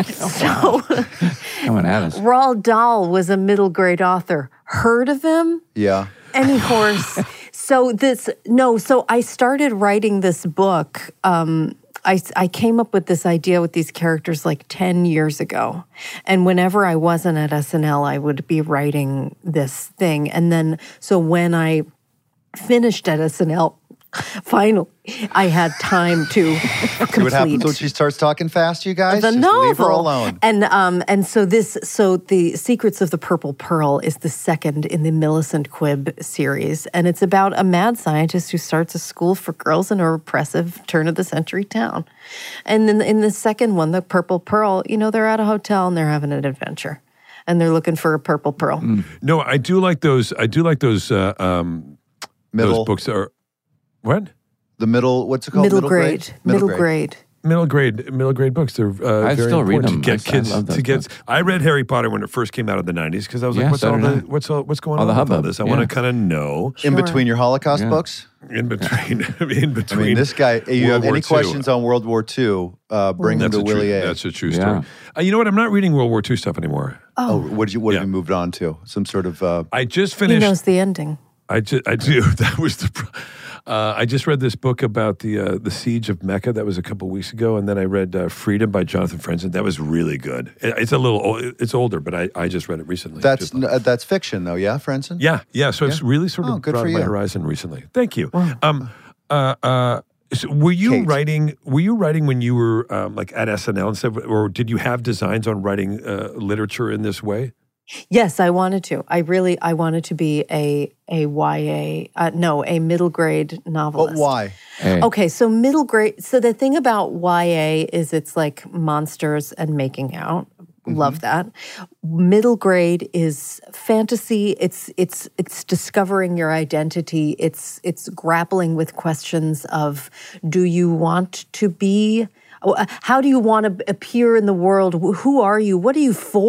Speaker 2: so
Speaker 1: Coming at us.
Speaker 2: Roald Dahl was a middle grade author. Heard of him?
Speaker 3: Yeah.
Speaker 2: Any horse. So this, no, so I started writing this book. Um, I, I came up with this idea with these characters like ten years ago. And whenever I wasn't at S N L, I would be writing this thing. And then, so when I finished at S N L, finally, I had time to complete.
Speaker 3: See what happens when she starts talking fast, you guys?
Speaker 2: The
Speaker 3: Just
Speaker 2: novel.
Speaker 3: leave her alone.
Speaker 2: And um, and so this, so the Secrets of the Purple Pearl is the second in the Millicent Quibb series, and it's about a mad scientist who starts a school for girls in a repressive turn of the century town. And then in the second one, the Purple Pearl, you know, they're at a hotel and they're having an adventure, and they're looking for a purple pearl.
Speaker 4: No, I do like those. I do like those. Uh, um,
Speaker 3: Middle.
Speaker 4: Those books are what?
Speaker 3: The middle, what's it called?
Speaker 2: Middle, grade, middle grade.
Speaker 4: Middle grade, middle grade books. They're uh,
Speaker 1: I
Speaker 4: very
Speaker 1: still read
Speaker 4: important
Speaker 1: them.
Speaker 4: to get
Speaker 1: I- I
Speaker 4: kids
Speaker 1: love those
Speaker 4: to get.
Speaker 1: books.
Speaker 4: I read Harry Potter when it first came out in the nineties because I was like,
Speaker 1: Yeah,
Speaker 4: "What's
Speaker 1: so
Speaker 4: all
Speaker 1: did
Speaker 4: the
Speaker 1: I.
Speaker 4: what's all what's going
Speaker 1: All
Speaker 4: on
Speaker 1: the
Speaker 4: with all
Speaker 1: hubbub,
Speaker 4: this?" I want
Speaker 1: yeah.
Speaker 4: to kind of know
Speaker 3: In between your Holocaust
Speaker 1: Yeah.
Speaker 3: books?
Speaker 4: in between in between.
Speaker 3: I mean, this guy, you
Speaker 4: World
Speaker 3: have
Speaker 4: War
Speaker 3: any
Speaker 4: Two.
Speaker 3: questions on World War Two, uh, bring
Speaker 4: That's
Speaker 3: them
Speaker 4: a
Speaker 3: to
Speaker 4: true,
Speaker 3: Willie A.
Speaker 4: That's a true
Speaker 1: Yeah.
Speaker 4: story. Uh, you know what? I'm not reading World War Two stuff anymore.
Speaker 3: Oh, what did you, what
Speaker 4: Yeah.
Speaker 3: have you moved on to? Some sort of, uh,
Speaker 4: I just
Speaker 2: He
Speaker 4: finished.
Speaker 2: knows the ending.
Speaker 4: I just, I do. That was the. pro- Uh, I just read this book about the uh, the siege of Mecca. That was a couple weeks ago, and then I read uh, Freedom by Jonathan Franzen. That was really good. It- It's a little, o- it's older, but I, I just read it recently.
Speaker 3: that's
Speaker 4: Just-
Speaker 3: uh, that's fiction though, yeah, Franson?
Speaker 4: yeah, yeah. So it's really sort of
Speaker 3: Oh, good
Speaker 4: broadened
Speaker 3: for
Speaker 4: my
Speaker 3: you.
Speaker 4: horizon recently. Thank you. Um, uh, uh, so were you
Speaker 3: Kate.
Speaker 4: writing? Were you writing when you were um, like at S N L and stuff, or did you have designs on writing uh, literature in this way?
Speaker 2: Yes, I wanted to. I really, I wanted to be a a Y A, uh, no, a middle grade
Speaker 3: But
Speaker 2: novelist.
Speaker 3: why?
Speaker 1: Hey,
Speaker 2: Okay, so middle grade. So the thing about Y A is it's like monsters and making out. Love that. Middle grade is fantasy. It's it's it's discovering your identity. It's it's grappling with questions of, do you want to be? How do you want to appear in the world? Who are you? What are you for?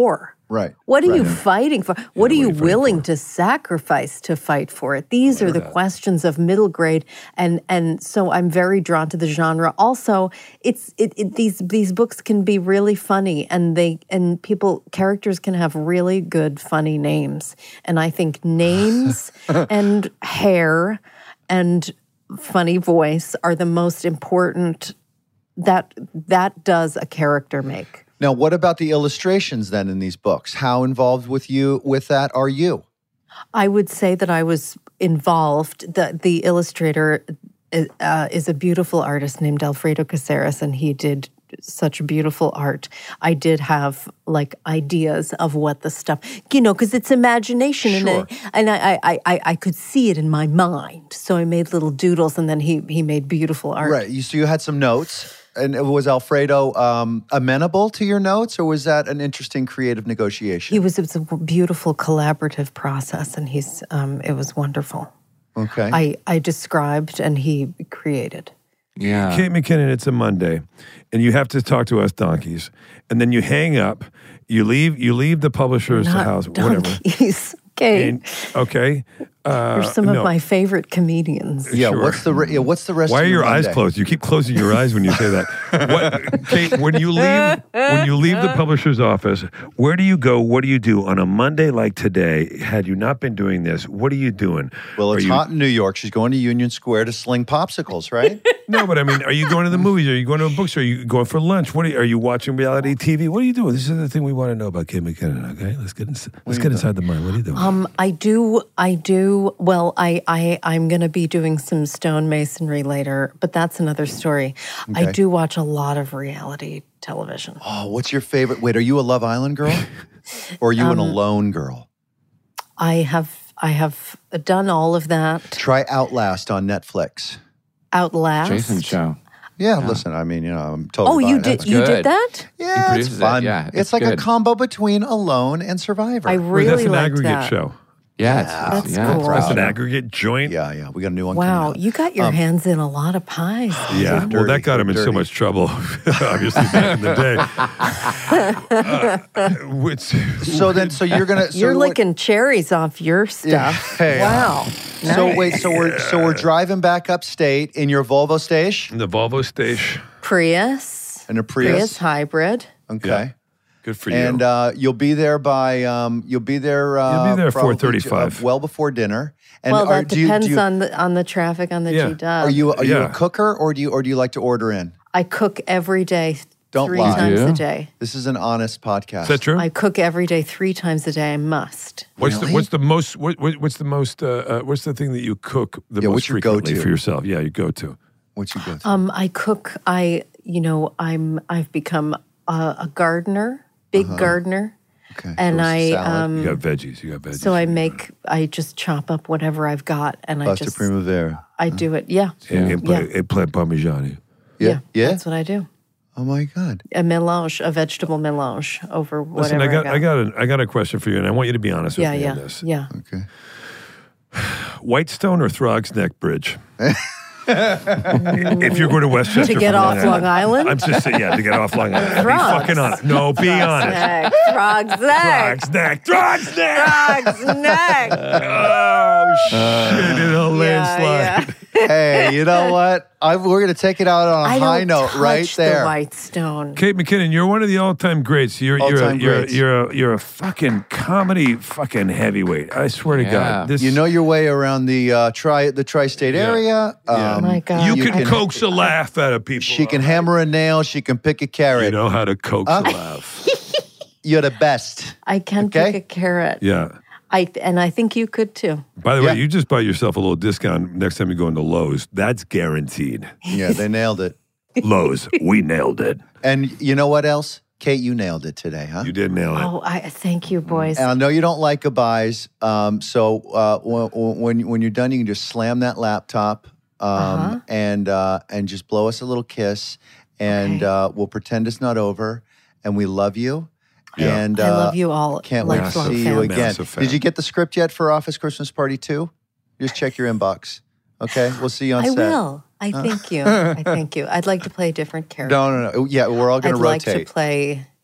Speaker 3: Right.
Speaker 2: What are
Speaker 3: right.
Speaker 2: you fighting for? What are you
Speaker 4: what are you fighting
Speaker 2: willing
Speaker 4: for?
Speaker 2: to sacrifice to fight for it? These are the questions of middle grade, and and so I'm very drawn to the genre. Also, it's it, it these these books can be really funny, and they and people characters can have really good funny names, and I think names and hair and funny voice are the most important. That that does a character make.
Speaker 3: Now, what about the illustrations then in these books? How involved with you with that are you?
Speaker 2: I would say that I was involved. The the illustrator uh, is a beautiful artist named Alfredo Caceres, and he did such beautiful art. I did have like ideas of what the stuff, you know, because it's imagination,
Speaker 3: Sure.
Speaker 2: and I, and I, I I I could see it in my mind. So I made little doodles, and then he he made beautiful art.
Speaker 3: Right. You, so you had some notes. And was Alfredo um, amenable to your notes, or was that an interesting creative negotiation?
Speaker 2: He was. It was a beautiful collaborative process, and he's. Um, it was wonderful.
Speaker 3: Okay.
Speaker 2: I I described, and he created.
Speaker 1: Yeah.
Speaker 4: Kate McKinnon, it's a Monday, and you have to talk to us donkeys, and then you hang up. You leave. You leave the publisher's
Speaker 2: Not
Speaker 4: house, whatever.
Speaker 2: donkeys. Okay.
Speaker 4: And, okay. Uh,
Speaker 2: You're some
Speaker 4: no.
Speaker 2: of my favorite comedians.
Speaker 3: yeah.
Speaker 4: sure.
Speaker 3: What's the re- yeah, What's the rest?
Speaker 4: Why
Speaker 3: of
Speaker 4: are
Speaker 3: your
Speaker 4: your eyes
Speaker 3: Monday?
Speaker 4: closed? You keep closing your eyes when you say that. What, Kate, when you leave, when you leave the publisher's office, where do you go? What do you do on a Monday like today? Had you not been doing this, what are you doing?
Speaker 3: Well,
Speaker 4: Are
Speaker 3: it's
Speaker 4: you-
Speaker 3: hot in New York. She's going to Union Square to sling popsicles, right?
Speaker 4: No, but I mean, are you going to the movies? Are you going to a bookstore? Are you going for lunch? What are you, are you watching reality T V? What are you doing? This is the thing we want to know about Kate McKinnon. Okay, let's get ins- let's get inside the mind. What are you doing?
Speaker 2: Um, I do. I do. Well, I I I'm going to be doing some stonemasonry later, but that's another story. I
Speaker 3: Okay.
Speaker 2: do watch a lot of reality television.
Speaker 3: Oh, what's your favorite? Wait, are you a Love Island girl, or are you
Speaker 2: Um,
Speaker 3: an Alone girl?
Speaker 2: I have I have done all of that.
Speaker 3: Try Outlast on Netflix.
Speaker 2: Outlast.
Speaker 1: Jason show.
Speaker 3: Yeah, listen. I mean, you know, I'm totally.
Speaker 2: Oh, you
Speaker 3: fine.
Speaker 2: did.
Speaker 3: That's-
Speaker 2: You
Speaker 1: good.
Speaker 2: did that.
Speaker 3: Yeah, it's
Speaker 1: produces it,
Speaker 3: fun.
Speaker 1: yeah,
Speaker 3: it's,
Speaker 1: it's
Speaker 3: like a
Speaker 1: good.
Speaker 3: combo between Alone and Survivor.
Speaker 2: I
Speaker 4: Well,
Speaker 2: really
Speaker 4: that's an
Speaker 2: liked
Speaker 4: aggregate
Speaker 2: that.
Speaker 4: show.
Speaker 1: Yeah, it's,
Speaker 2: That's
Speaker 1: it's, yeah, it's
Speaker 2: cool.
Speaker 4: That's an
Speaker 1: proud.
Speaker 4: aggregate joint.
Speaker 3: yeah, yeah. We got a new one.
Speaker 2: Wow,
Speaker 3: coming out.
Speaker 2: you got your hands in a lot of pies.
Speaker 4: Yeah, well,
Speaker 3: dirty,
Speaker 4: that got him in so
Speaker 3: dirty.
Speaker 4: much trouble, obviously, back in the day. Uh, which,
Speaker 3: So then, so you're gonna. So
Speaker 2: You're
Speaker 3: what-
Speaker 2: licking cherries off your stuff.
Speaker 3: Hey,
Speaker 2: wow.
Speaker 3: So
Speaker 2: Nice.
Speaker 3: wait, so we're so we're driving back upstate in your Volvo station
Speaker 4: the Volvo station.
Speaker 2: Prius.
Speaker 3: in a Prius.
Speaker 2: Prius hybrid.
Speaker 3: Okay.
Speaker 4: Yeah. Good for you.
Speaker 3: And uh, you'll be there by um, you'll be there. Uh,
Speaker 4: You'll be there
Speaker 3: probably,
Speaker 4: four thirty-five.
Speaker 3: uh, well before dinner. And
Speaker 2: well,
Speaker 3: are,
Speaker 2: that
Speaker 3: do you- do
Speaker 2: depends
Speaker 3: you-
Speaker 2: on the on the traffic on the
Speaker 4: Yeah.
Speaker 2: G-Dub.
Speaker 3: Are you are you a
Speaker 4: Yeah.
Speaker 3: cooker or do you or do you like to order in?
Speaker 2: I cook every day,
Speaker 3: Don't
Speaker 2: three
Speaker 3: lie.
Speaker 2: times
Speaker 1: You do?
Speaker 2: a day.
Speaker 3: This is an honest podcast.
Speaker 4: Is that true?
Speaker 2: I cook every day, three times a day. I must.
Speaker 4: What's the
Speaker 3: Really?
Speaker 4: what's the most what, what, what's the most uh, uh, what's the thing that you cook the
Speaker 3: Yeah,
Speaker 4: most
Speaker 3: what's your
Speaker 4: frequently
Speaker 3: go-to?
Speaker 4: for yourself? Yeah, you go to.
Speaker 3: What you go through?
Speaker 2: Um, I cook. I you know I'm I've become a, a gardener, big gardener,
Speaker 3: okay.
Speaker 2: and
Speaker 3: so
Speaker 2: I
Speaker 3: salad,
Speaker 2: um.
Speaker 4: You got veggies. You got veggies.
Speaker 2: So I make. I just chop up whatever I've got, and I
Speaker 3: pasta
Speaker 2: just
Speaker 3: primavera.
Speaker 2: I do it. Yeah.
Speaker 4: and, and,
Speaker 2: Yeah.
Speaker 4: and plant parmigiani.
Speaker 3: Yeah. Yeah.
Speaker 2: That's what I do.
Speaker 3: Oh my God.
Speaker 2: A melange, a vegetable melange over whatever.
Speaker 4: Listen, I got
Speaker 2: I
Speaker 4: I got a, I got a question for you, and I want you to be honest
Speaker 2: Yeah,
Speaker 4: with me
Speaker 2: yeah,
Speaker 4: on this.
Speaker 2: yeah.
Speaker 3: Okay.
Speaker 4: Whitestone or Throgs Neck Bridge? If you're going to Westchester
Speaker 2: To get
Speaker 4: from
Speaker 2: off Long
Speaker 4: Island.
Speaker 2: Island.
Speaker 4: I'm just saying, yeah, to get off Long Island. Be
Speaker 2: Throgs.
Speaker 4: fucking honest. No, be honest.
Speaker 2: Neck, frog's neck,
Speaker 4: Throgs Neck. Throgs Neck.
Speaker 2: frog's neck.
Speaker 4: Oh, shit, in a landslide.
Speaker 2: yeah.
Speaker 3: Hey, you know what? I, we're going to take it out on a
Speaker 2: I
Speaker 3: high
Speaker 2: don't
Speaker 3: note
Speaker 2: touch
Speaker 3: right
Speaker 2: the
Speaker 3: there.
Speaker 2: Whitestone.
Speaker 4: Kate McKinnon, you're one of the all-time greats. You're you're a,
Speaker 3: All-time
Speaker 4: you're,
Speaker 3: greats.
Speaker 4: a, you're a you're a fucking comedy fucking heavyweight. I swear to
Speaker 1: Yeah.
Speaker 4: God, this
Speaker 3: You know your way around the uh, tri the tri-state
Speaker 4: Yeah.
Speaker 3: area.
Speaker 4: Yeah.
Speaker 3: Um,
Speaker 2: My God.
Speaker 4: you,
Speaker 3: you
Speaker 4: can,
Speaker 3: can-
Speaker 4: coax a laugh out of people.
Speaker 3: She can hammer a nail. She can pick a carrot.
Speaker 4: You know how to coax
Speaker 3: Huh?
Speaker 4: a laugh.
Speaker 3: You're the best.
Speaker 2: I can
Speaker 3: Okay.
Speaker 2: pick a carrot.
Speaker 4: Yeah.
Speaker 2: I and I think you could too.
Speaker 4: By the way,
Speaker 3: Yeah.
Speaker 4: you just buy yourself a little discount next time you go into Lowe's. That's guaranteed.
Speaker 3: Yeah, they nailed it.
Speaker 4: Lowe's, we nailed it.
Speaker 3: And you know what else? Kate, you nailed it today, huh?
Speaker 4: You did nail it.
Speaker 2: Oh, I thank you, boys.
Speaker 3: And I know you don't like goodbyes. Um, so uh, when, when when you're done, you can just slam that laptop um,
Speaker 2: Uh-huh.
Speaker 3: and uh, and just blow us a little kiss, and
Speaker 2: Okay.
Speaker 3: uh, we'll pretend it's not over. And we love you.
Speaker 4: Yeah.
Speaker 3: And
Speaker 2: I
Speaker 3: uh,
Speaker 2: love you all.
Speaker 3: Can't wait to
Speaker 2: lifelong
Speaker 3: see
Speaker 2: fans.
Speaker 3: you again.
Speaker 4: Massive fan.
Speaker 3: Did you get the script yet for Office Christmas Party two? Just check your inbox. Okay, we'll see you on
Speaker 2: I
Speaker 3: set.
Speaker 2: will. I thank you. I thank you. I'd like to play a different character.
Speaker 3: No, no, no. Yeah, we're all going
Speaker 2: I'd
Speaker 3: to
Speaker 2: like
Speaker 3: rotate.
Speaker 2: to play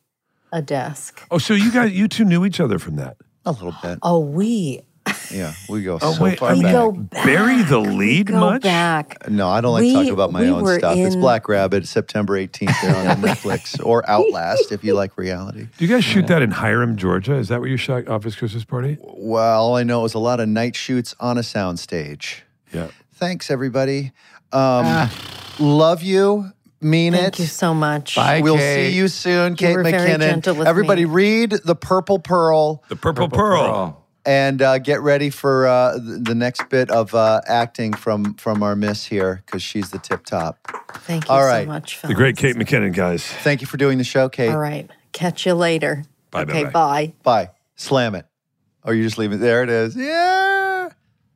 Speaker 2: a desk.
Speaker 4: Oh, so you guys, you two knew each other from that?
Speaker 3: A little bit.
Speaker 2: Oh, we
Speaker 3: Yeah, we go
Speaker 4: Oh,
Speaker 3: so
Speaker 4: wait,
Speaker 3: far
Speaker 4: I
Speaker 2: we
Speaker 3: back.
Speaker 2: go back.
Speaker 4: Bury the lead
Speaker 2: we go
Speaker 4: much?
Speaker 2: back.
Speaker 3: No, I don't like
Speaker 2: We-
Speaker 3: to talk about my
Speaker 2: we
Speaker 3: own
Speaker 2: were
Speaker 3: stuff. It's
Speaker 2: in-
Speaker 3: Black Rabbit, September eighteenth there on Netflix, or Outlast if you like reality.
Speaker 4: Do you guys shoot that in Hiram, Georgia? Is that where you shot Office Christmas Party?
Speaker 3: Well, all I know is a lot of night shoots on a sound stage.
Speaker 4: Yeah.
Speaker 3: Thanks, everybody. Um, Love you. Mean
Speaker 2: Thank
Speaker 3: it.
Speaker 2: you so much.
Speaker 1: Bye.
Speaker 3: We'll
Speaker 1: Kate.
Speaker 3: see you soon,
Speaker 2: You
Speaker 3: Kate
Speaker 2: were very
Speaker 3: McKinnon.
Speaker 2: gentle with
Speaker 3: Everybody,
Speaker 2: me.
Speaker 3: read The Purple Pearl
Speaker 4: The Purple, Pearl.
Speaker 3: and uh, get ready for uh, th- the next bit of uh, acting from from our miss here because she's the tip top.
Speaker 2: Thank you
Speaker 3: All
Speaker 2: so
Speaker 3: right.
Speaker 2: much,
Speaker 4: The
Speaker 2: fellas.
Speaker 4: great Kate McKinnon, guys.
Speaker 3: Thank you for doing the show, Kate.
Speaker 2: All right. Catch you later.
Speaker 4: Bye,
Speaker 2: okay,
Speaker 4: bye,
Speaker 2: bye.
Speaker 3: Bye. Slam it. Or you just leave it. There it is. Yeah.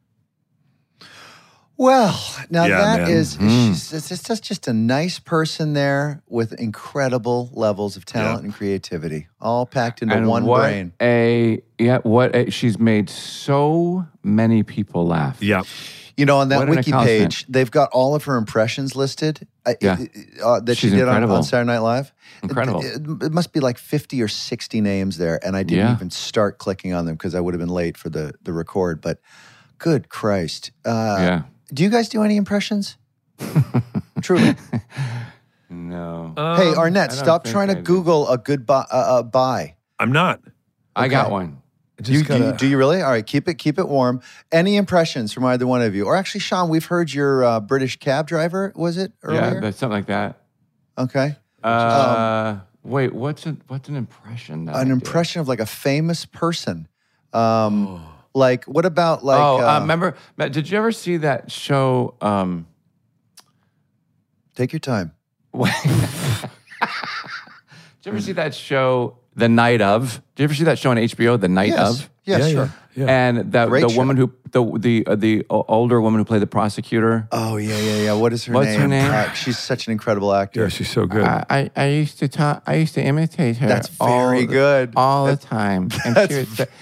Speaker 3: Well, now
Speaker 4: Yeah,
Speaker 3: that
Speaker 4: man.
Speaker 3: is, she's it's just, just just a nice person there with incredible levels of talent
Speaker 4: Yeah.
Speaker 3: and creativity, all packed into
Speaker 1: And
Speaker 3: one
Speaker 1: what
Speaker 3: brain.
Speaker 1: a yeah, what a, she's made so many people laugh.
Speaker 4: Yeah.
Speaker 3: You know, on that
Speaker 1: What an
Speaker 3: wiki
Speaker 1: accomplishment.
Speaker 3: page, they've got all of her impressions listed uh,
Speaker 1: Yeah.
Speaker 3: uh, that
Speaker 1: She's
Speaker 3: she did on,
Speaker 1: incredible.
Speaker 3: on Saturday Night Live.
Speaker 1: Incredible.
Speaker 3: It, it- it must be like fifty or sixty names there, and I didn't
Speaker 1: Yeah.
Speaker 3: even start clicking on them because I would have been late for the, the record. But good Christ. Uh,
Speaker 1: Yeah.
Speaker 3: Do you guys do any impressions? Truly.
Speaker 1: No.
Speaker 3: Hey, Arnett,
Speaker 1: I don't
Speaker 3: stop
Speaker 1: think
Speaker 3: trying to
Speaker 1: I do.
Speaker 3: Google a good buy. Uh, uh, buy.
Speaker 4: I'm not.
Speaker 1: I got
Speaker 3: okay.
Speaker 1: one.
Speaker 4: I
Speaker 3: Do you,
Speaker 4: just
Speaker 3: do, you,
Speaker 4: gotta-
Speaker 3: do you really? All right, keep it keep it warm. Any impressions from either one of you? Or actually, Sean, we've heard your uh, British cab driver, was it,
Speaker 1: Yeah,
Speaker 3: earlier?
Speaker 1: that's something like that.
Speaker 3: Okay.
Speaker 1: Uh, wait, what's an what's an impression? That I
Speaker 3: An
Speaker 1: do?
Speaker 3: impression of like a famous person. Um, Like, what about like...
Speaker 1: oh, uh,
Speaker 3: uh,
Speaker 1: remember? Matt, did you ever see that show? Um,
Speaker 3: take your time.
Speaker 1: did you ever see that show, The Night of? Did you ever see that show on H B O, The Night
Speaker 3: Yes.
Speaker 1: of?
Speaker 3: Yes,
Speaker 4: yeah,
Speaker 3: sure.
Speaker 4: yeah, yeah.
Speaker 1: And the
Speaker 3: Great
Speaker 1: the woman who the the uh, the o- older woman who played the prosecutor.
Speaker 3: Oh, yeah, yeah, yeah. What is her
Speaker 1: What's
Speaker 3: name?
Speaker 1: her name?
Speaker 3: Uh, she's such an incredible actor.
Speaker 4: Yeah, she's so good.
Speaker 1: I, I I used to talk. I used to imitate her.
Speaker 3: That's
Speaker 1: all
Speaker 3: very
Speaker 1: the-
Speaker 3: good.
Speaker 1: all the time. And she would say,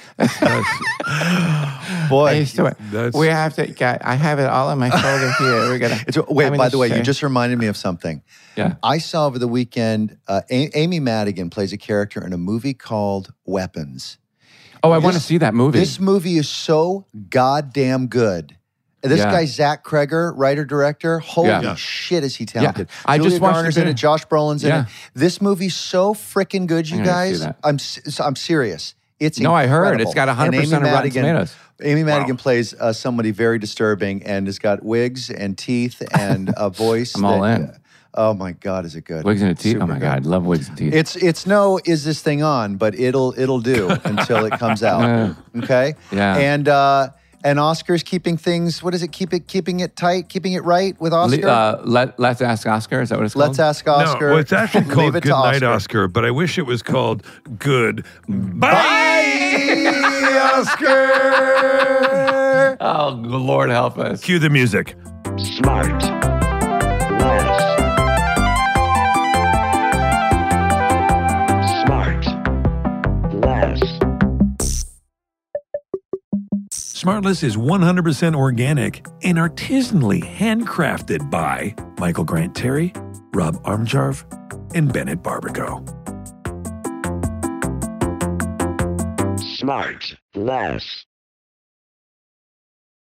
Speaker 3: Boy.
Speaker 1: I used to.
Speaker 4: That's-
Speaker 1: We have to. Got, I have it all on my shoulder here. We're gonna.
Speaker 3: It's, wait,
Speaker 1: I'm
Speaker 3: by
Speaker 1: gonna
Speaker 3: the way, you
Speaker 1: share.
Speaker 3: just reminded me of something.
Speaker 1: Yeah.
Speaker 3: I saw over the weekend, uh, A- Amy Madigan plays a character in a movie called Weapons.
Speaker 1: Oh, I want to
Speaker 3: This-
Speaker 1: see that movie.
Speaker 3: This movie is so goddamn good. This
Speaker 1: Yeah.
Speaker 3: guy, Zach Kreger, writer, director, holy
Speaker 1: Yeah.
Speaker 3: shit, is he talented.
Speaker 1: I
Speaker 3: Julia
Speaker 1: just watched
Speaker 3: Garner's
Speaker 1: a
Speaker 3: in
Speaker 1: bit
Speaker 3: it,
Speaker 1: of-
Speaker 3: Josh Brolin's in
Speaker 1: Yeah.
Speaker 3: it. This movie's so freaking good, you
Speaker 1: I'm gonna see
Speaker 3: guys.
Speaker 1: that.
Speaker 3: I'm s- I'm serious. It's
Speaker 1: No, I heard.
Speaker 3: incredible.
Speaker 1: It's got one hundred
Speaker 3: And Amy
Speaker 1: percent of Rotten
Speaker 3: Madigan-
Speaker 1: Tomatoes.
Speaker 3: Amy Madigan plays uh, somebody very disturbing and has got wigs and teeth and a voice.
Speaker 1: I'm all
Speaker 3: that-
Speaker 1: in.
Speaker 3: Oh my God, is it good?
Speaker 1: Wigs and teeth.
Speaker 3: Super
Speaker 1: Oh my
Speaker 3: good.
Speaker 1: God, I love wigs and teeth.
Speaker 3: It's it's no is this thing on, but it'll it'll do until it comes out. Okay.
Speaker 1: Yeah.
Speaker 3: And uh, and Oscar's keeping things. What is it? Keep it keeping it tight, keeping it right with
Speaker 1: Le-
Speaker 3: Oscar.
Speaker 1: uh, let Let's Ask Oscar. Is that what it's called?
Speaker 3: Let's ask Oscar.
Speaker 4: No, well, it's actually
Speaker 3: Leave
Speaker 4: called
Speaker 3: it
Speaker 4: Good
Speaker 3: to
Speaker 4: Night,
Speaker 3: Oscar.
Speaker 4: Oscar, but I wish it was called Good Bye,
Speaker 3: Bye, Oscar.
Speaker 1: Oh, Lord help us.
Speaker 4: Cue the music.
Speaker 5: Smart. Less. Smart. Less.
Speaker 4: Smartless is one hundred percent organic and artisanally handcrafted by Michael Grant Terry, Rob Armjarv, and Bennett Barbago.
Speaker 5: Smart. Less.